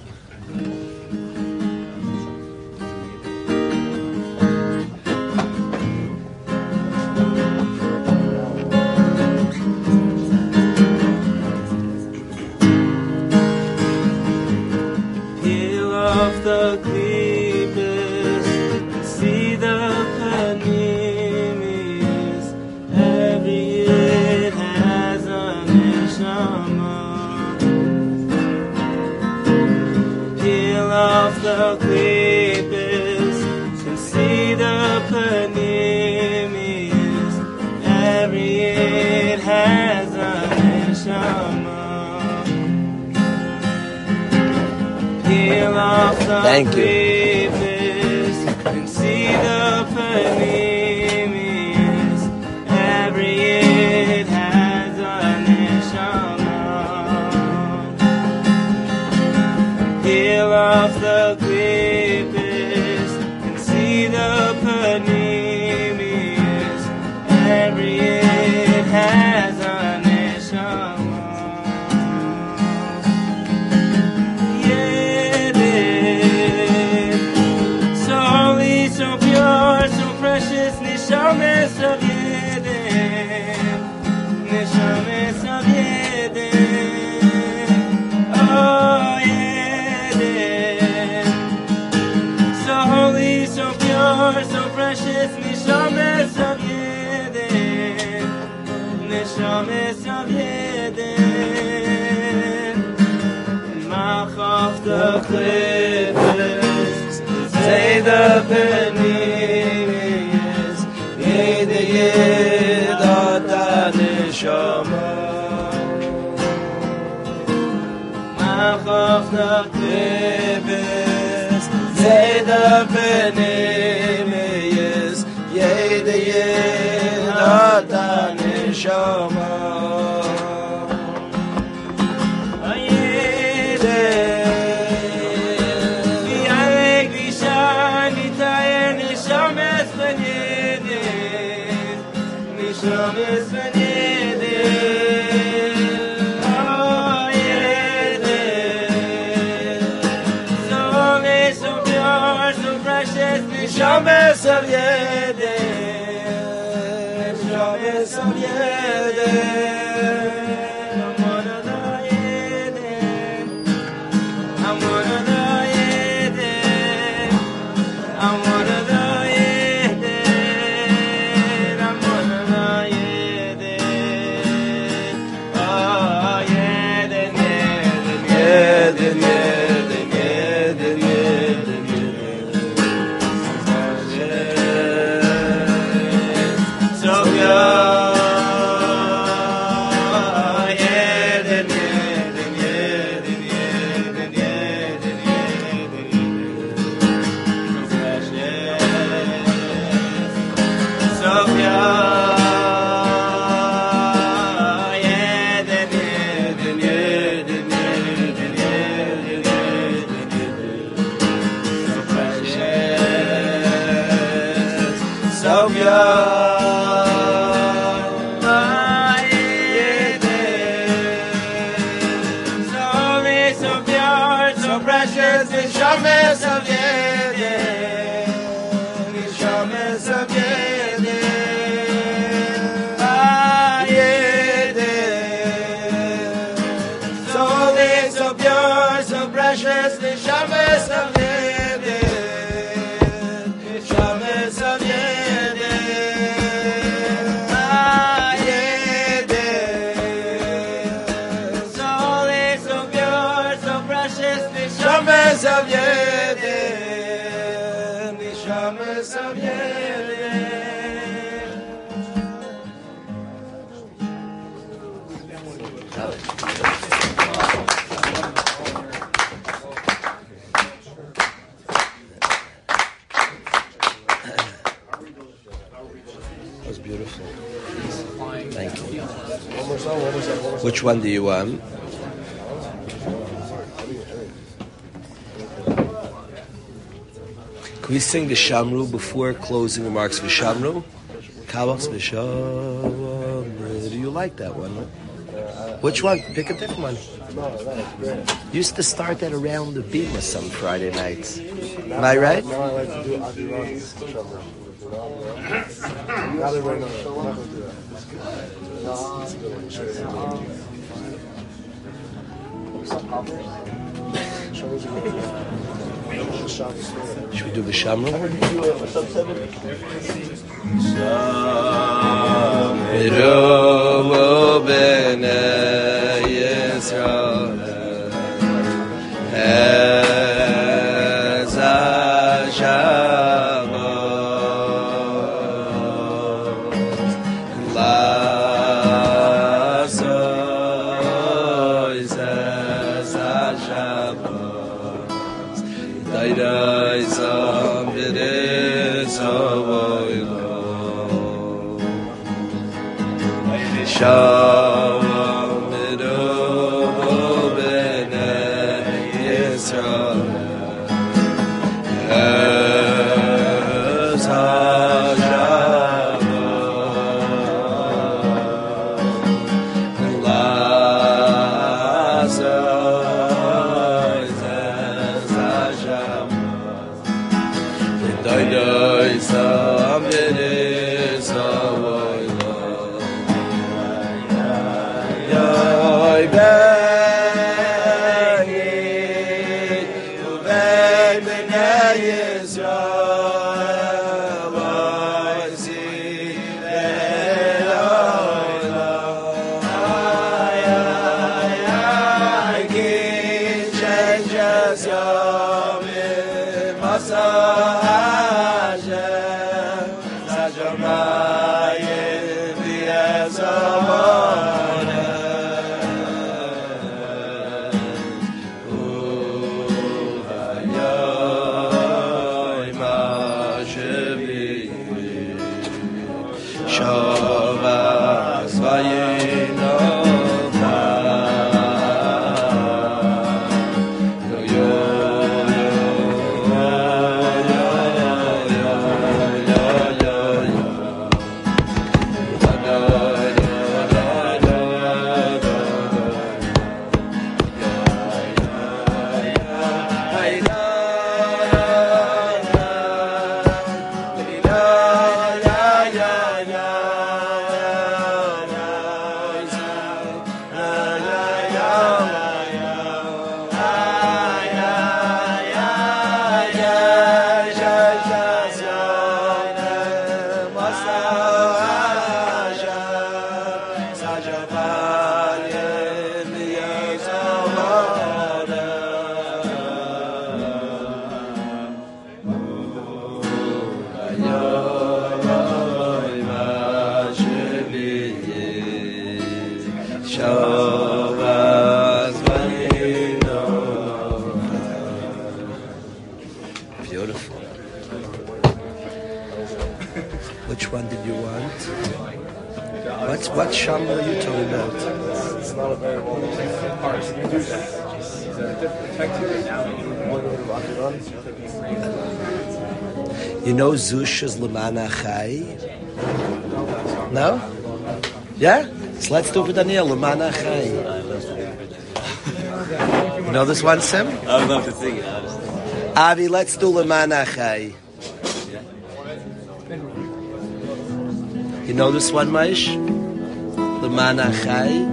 Thank you. And see the panimis. Every it has a neshama. Peel off the clippers and see the panimis. Every it has a Neshames of Yedin, Neshames of Yedin, oh Yedin. So holy, so pure, so precious, Neshames of Yedin, Neshames of Yedin. Machaf the clippers, say the penny. Yede yedata neshama Machaf nakibes Zeda benemeyes Yede yedata neshama Yede V'yalek v'shan Nitayen neshames v'yede Neshames v'yede, oh yede. So holy, so pure, so precious, Neshames v'yede, Neshames v'yede. I'm one of the yede, I'm one of the yede, I'm one of the yede. Which one do you want? Can we sing the Shamru before closing remarks for Shamru? Kabbalas V'Shamru. Do you like that one? Which one? Pick a different one. Used to start at around the Bima some Friday nights. Am I right? No, I like to do Adirans Shamru. Not right now. I'm not going to do that. No, it's a good one. Should we do the Shamru? Shamru b'nei Yisrael ez ha-Shabbat la'asos ez ha-Shabbat daydai zam b'nei Savoylo Shalom Midobo B'nei Yisrael Ez ha-Shabbat La'asos Ez ha-Shabbat V'daydai Sam B'nei Savoylo Beautiful. Which one did you want? What's what Shamru are you talking about? It's not a very long part. You do that. You know Zusha's Lemana Chai? No? Yeah? So let's do it for Daniel, Lemana Chai. You know this one, Sim? I would love to sing it. Avi, let's do Lemana Chai. You know this one, Maish? Lemana Chai.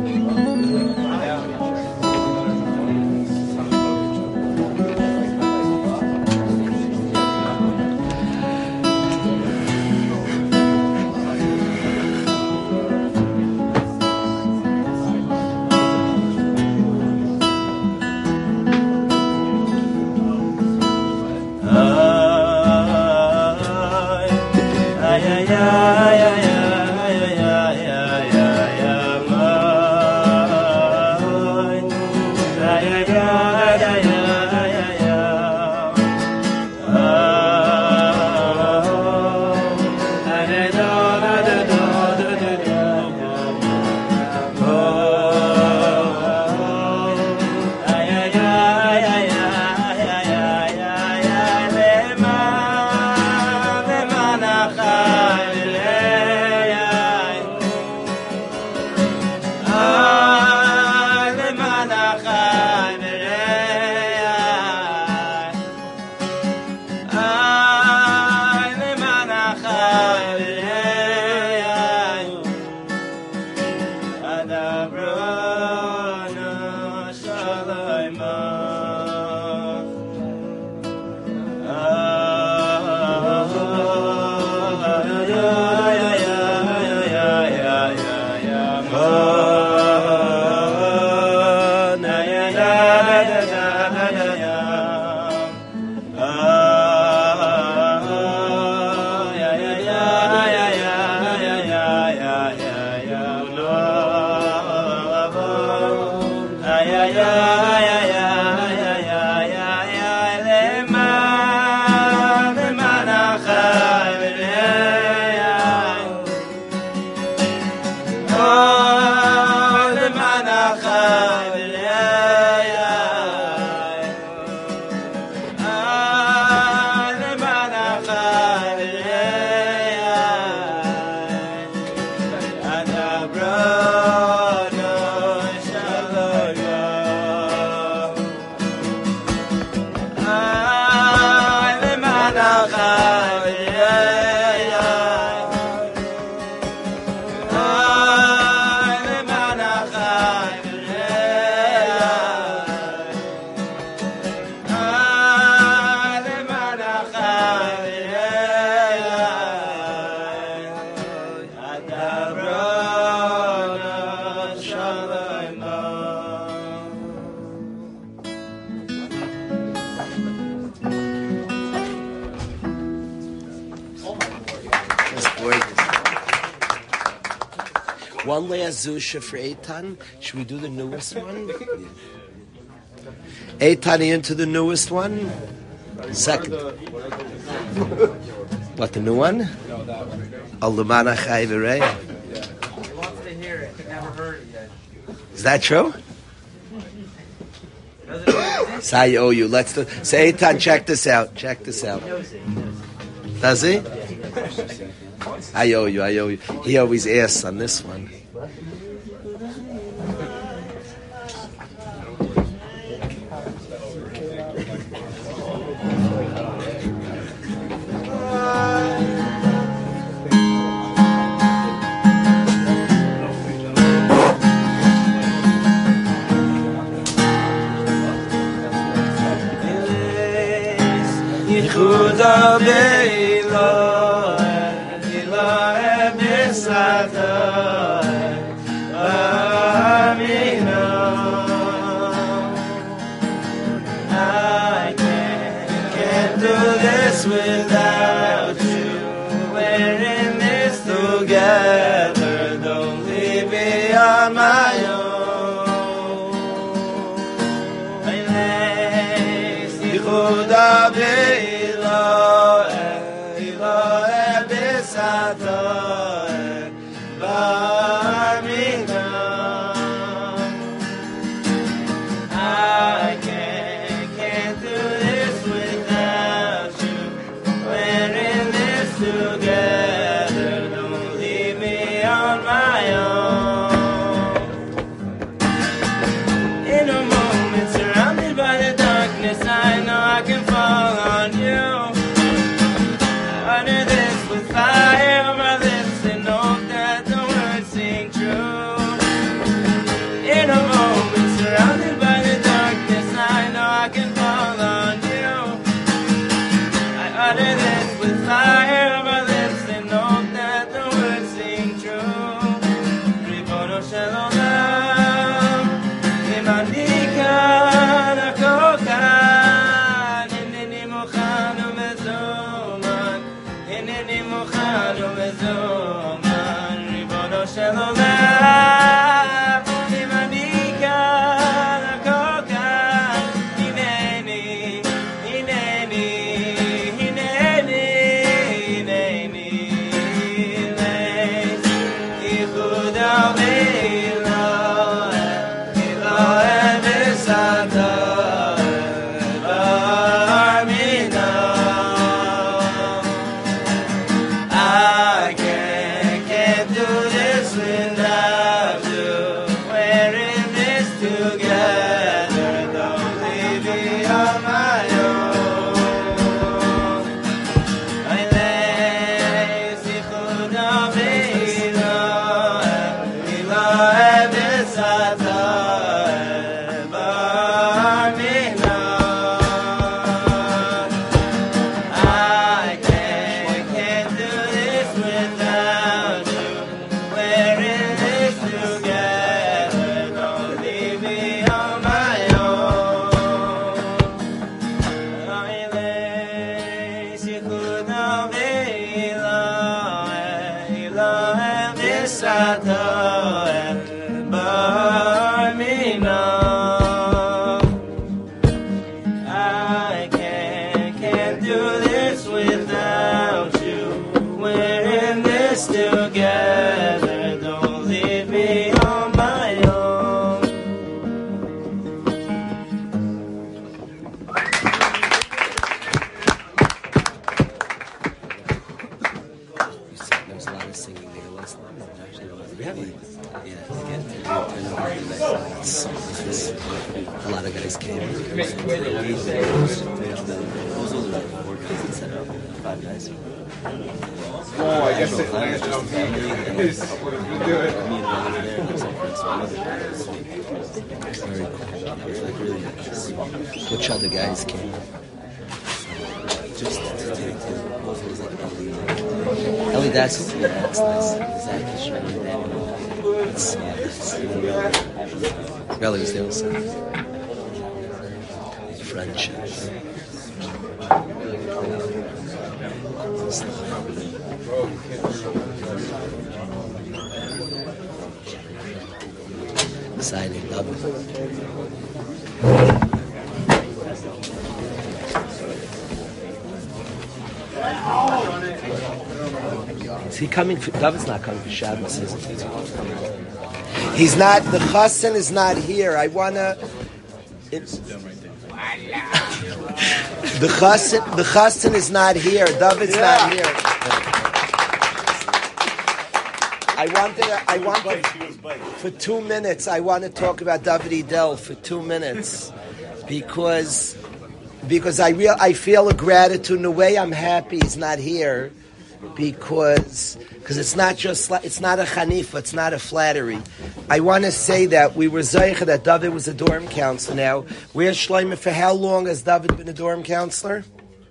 One last Zusha for Eitan. Should we do the newest one? Eitan into the newest one? Second. What, the new one? Al-Lumana Chai V'Rei. He wants to hear it. Never heard it yet. Is that true? So I owe you. Let's do. Say, Eitan, check this out. Check this out. Does he? I owe you. I owe you. He always asks on this one. Yehuda beilo, Elohe b'sado, Amino. I can't, can't do this without you. We're in this together. Don't leave me on my own. Yehuda beilo. I can't, can't do this without you. When in Which other guys came? Just Ellie, that's yeah, that's nice. Exactly. It's, yeah, it's, Ellie was there also. Friendship. Signing double. Is he coming for, David's not coming for Shabbos, is he? He's not, the chassan is not here. I wanna, it's, the chassan, the chassan is not here. David's yeah. not here. I wanted, to, I wanted, for two minutes, I want to talk about David Edel for two minutes, because, because I real, I feel a gratitude in a way. I'm happy he's not here, because, because it's not just, it's not a chanifa, it's not a flattery. I want to say that we were zeicha that David was a dorm counselor. Now, where's Shlomo? For how long has David been a dorm counselor?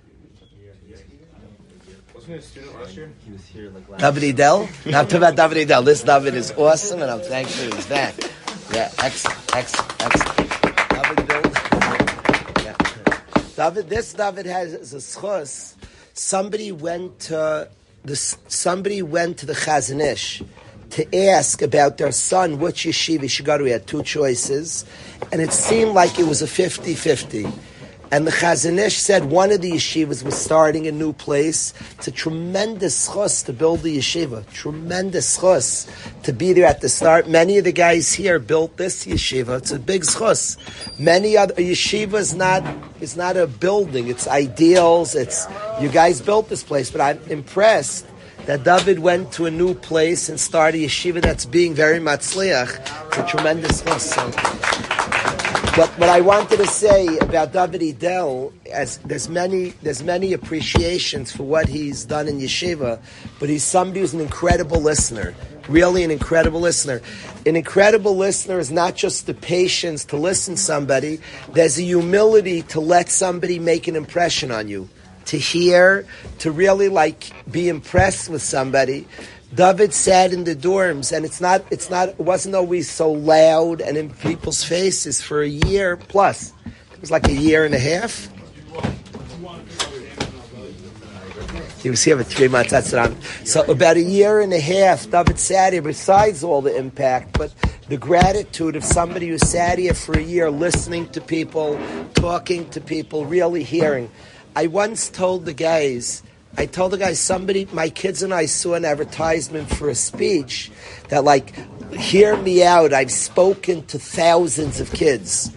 He was here like last David Edel? Now I'm talking about David Edel. This David is awesome, and I'm thankful he's back. Yeah, excellent, excellent, excellent. David Edel. Yeah. David, this David has a schus. Somebody went to the somebody went to the Chazon Ish to ask about their son which yeshiva he should go to. He had two choices, and it seemed like it was a fifty-fifty. And the Chazon Ish said one of the yeshivas was starting a new place. It's a tremendous chus to build the yeshiva. Tremendous chus to be there at the start. Many of the guys here built this yeshiva. It's a big chus. Many other yeshiva is not is not a building. It's ideals. It's you guys built this place. But I'm impressed that David went to a new place and started a yeshiva that's being very matzliach. It's a tremendous chus. So. But what I wanted to say about David Edel, as there's many, there's many appreciations for what he's done in yeshiva, but he's somebody who's an incredible listener, really an incredible listener. An incredible listener is not just the patience to listen to somebody, there's a humility to let somebody make an impression on you, to hear, to really like be impressed with somebody. David sat in the dorms, and it's not, it's not, it wasn't always so loud and in people's faces for a year plus. It was like a year and a half. He was here for three months. That's what I'm. So about a year and a half, David sat here. Besides all the impact, but the gratitude of somebody who sat here for a year, listening to people, talking to people, really hearing. I once told the guys. I told the guys, somebody, my kids and I saw an advertisement for a speech that, like, hear me out. I've spoken to thousands of kids.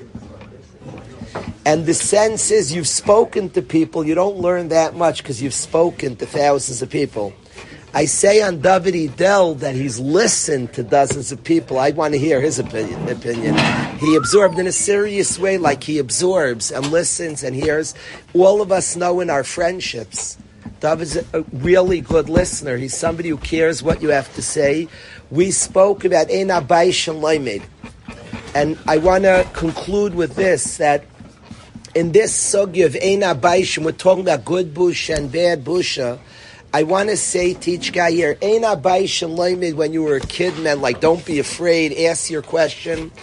And the sense is you've spoken to people, you don't learn that much because you've spoken to thousands of people. I say on David Edel that he's listened to dozens of people. I want to hear his opinion. opinion. He absorbed in a serious way, like he absorbs and listens and hears. All of us know in our friendships, David's a really good listener. He's somebody who cares what you have to say. We spoke about Ein Abayis and Loimed. And I want to conclude with this, that in this sugya of Ein Abayis, we're talking about good busha and bad busha. I want to say to each guy here, Ein Abayis and Loimed, when you were a kid, man, like, don't be afraid, ask your question.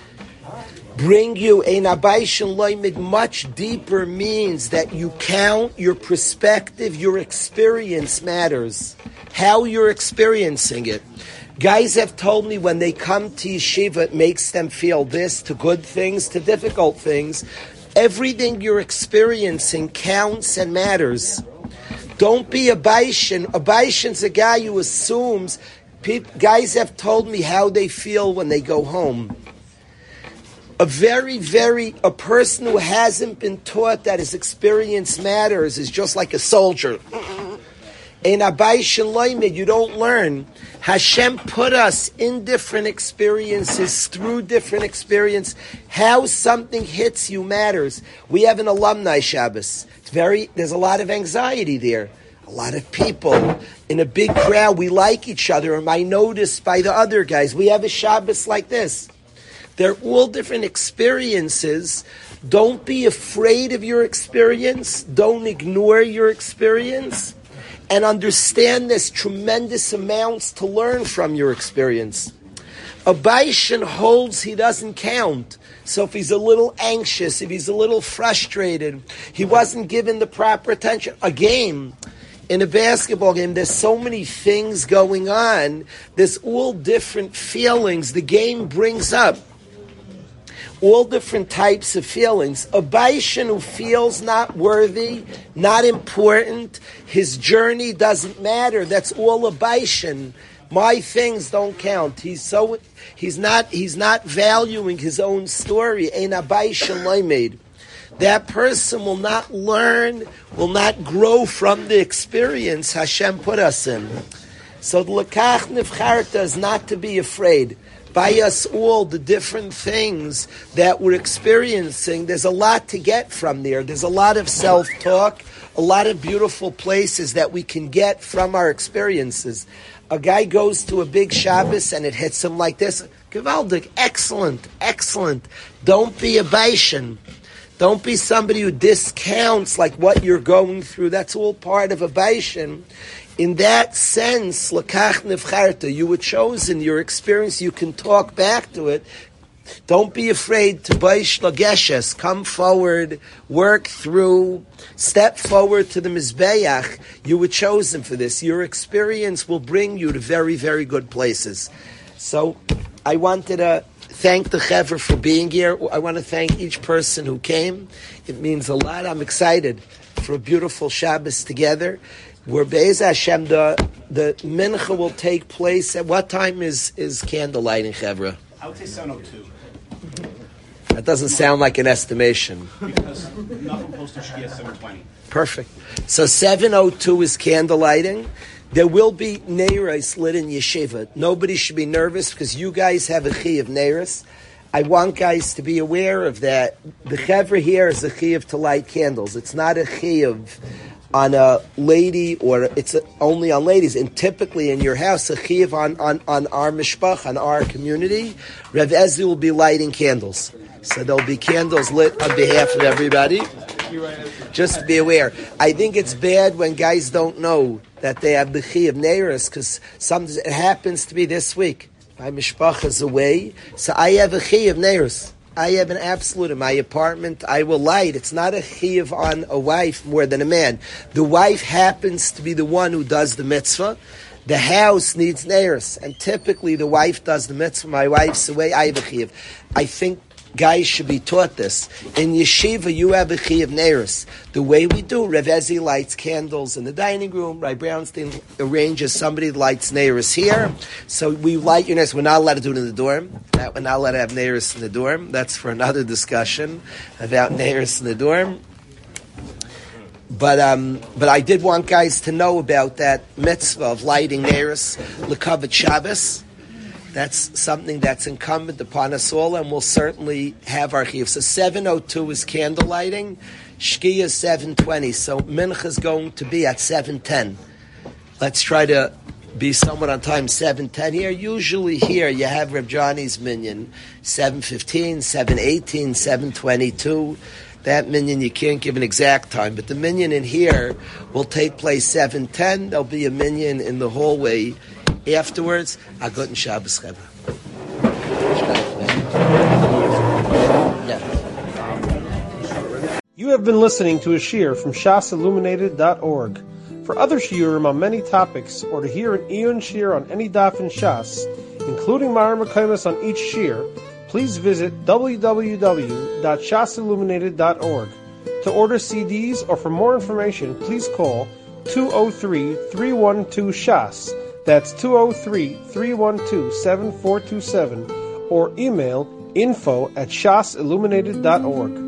Bring you Ein Abayis and Loimed much deeper means that you count your perspective, your experience matters. How you're experiencing it. Guys have told me when they come to yeshiva, it makes them feel this, to good things, to difficult things. Everything you're experiencing counts and matters. Don't be a Baishan. A Baishan's a guy who assumes. People, guys have told me how they feel when they go home. A very, very, a person who hasn't been taught that his experience matters is just like a soldier. In Abayis and Loimed, you don't learn. Hashem put us in different experiences, through different experience. How something hits you matters. We have an alumni Shabbos. It's very, there's a lot of anxiety there. A lot of people in a big crowd. We like each other. Am I noticed by the other guys? We have a Shabbos like this. They're all different experiences. Don't be afraid of your experience. Don't ignore your experience. And understand there's tremendous amounts to learn from your experience. A Baishan holds he doesn't count. So if he's a little anxious, if he's a little frustrated, he wasn't given the proper attention. A game, in a basketball game, there's so many things going on. There's all different feelings the game brings up. All different types of feelings. A Baishan who feels not worthy, not important, his journey doesn't matter. That's all a Baishan. My things don't count. He's so he's not he's not valuing his own story. Ein Abayis and Loimed. That person will not learn, will not grow from the experience Hashem put us in. So the Lekach Nivcharta is not to be afraid. By us all, the different things that we're experiencing, there's a lot to get from there. There's a lot of self-talk, a lot of beautiful places that we can get from our experiences. A guy goes to a big Shabbos and it hits him like this. Gewaldig, excellent, excellent. Don't be a Baishan. Don't be somebody who discounts like what you're going through. That's all part of a Baishan. In that sense, Lekach Nivcharta, you were chosen, your experience, you can talk back to it. Don't be afraid to Baish Lageshes. Come forward, work through, step forward to the Mizbeach. You were chosen for this. Your experience will bring you to very, very good places. So, I wanted to thank the Chevra for being here. I want to thank each person who came. It means a lot. I'm excited for a beautiful Shabbos together. Where Be'ez Hashem, the, the mincha will take place. At what time is, is candlelighting, Chevra? I would say seven oh two. That doesn't sound like an estimation. Because nothing posted should be at seven twenty. Perfect. So seven oh two is candlelighting. There will be neiros lit in yeshiva. Nobody should be nervous because you guys have a chi of neiros. I want guys to be aware of that. The Chevra here is a chi of to light candles. It's not a chi of on a lady, or it's only on ladies. And typically in your house, a chiv on, on, on our mishpach, on our community, Rev Ezri will be lighting candles. So there'll be candles lit on behalf of everybody. Just be aware. I think it's bad when guys don't know that they have the chiv neiros, because some it happens to be this week. My mishpach is away, so I have a chiv neiros. I have an absolute in my apartment. I will light. It's not a chiyuv on a wife more than a man. The wife happens to be the one who does the mitzvah. The house needs neiros, and typically the wife does the mitzvah. My wife's away. I have a chiyuv. I think guys should be taught this. In yeshiva, you have a chiyuv neiros. The way we do, Rav Ezi lights candles in the dining room. Rabbi Brownstein arranges somebody lights neiros here. So we light your neiros. We're not allowed to do it in the dorm. We're not allowed to have neiros in the dorm. That's for another discussion about neiros in the dorm. But um, but I did want guys to know about that mitzvah of lighting neiros l'kavod Shabbos. That's something that's incumbent upon us all, and we'll certainly have our chiyuv. So seven oh two is candle lighting, shkia is seven twenty. So mincha is going to be at seven ten. Let's try to be somewhat on time. seven ten here. Usually here you have Reb Johnny's minyan, seven fifteen, seven eighteen, seven twenty-two. That minyan you can't give an exact time, but the minyan in here will take place seven ten. There'll be a minyan in the hallway afterwards. A guten Shabbos, Chevra. You have been listening to a shiur from shas illuminated dot org. For other shiurim on many topics, or to hear an Iyun shiur on any daf in Shas, including Mareh Mekomos on each shiur, please visit w w w dot shas illuminated dot org. To order C Ds or for more information, please call two oh three, three one two, shas. That's two oh three, three one two, seven four two seven, or email info at shas illuminated dot org.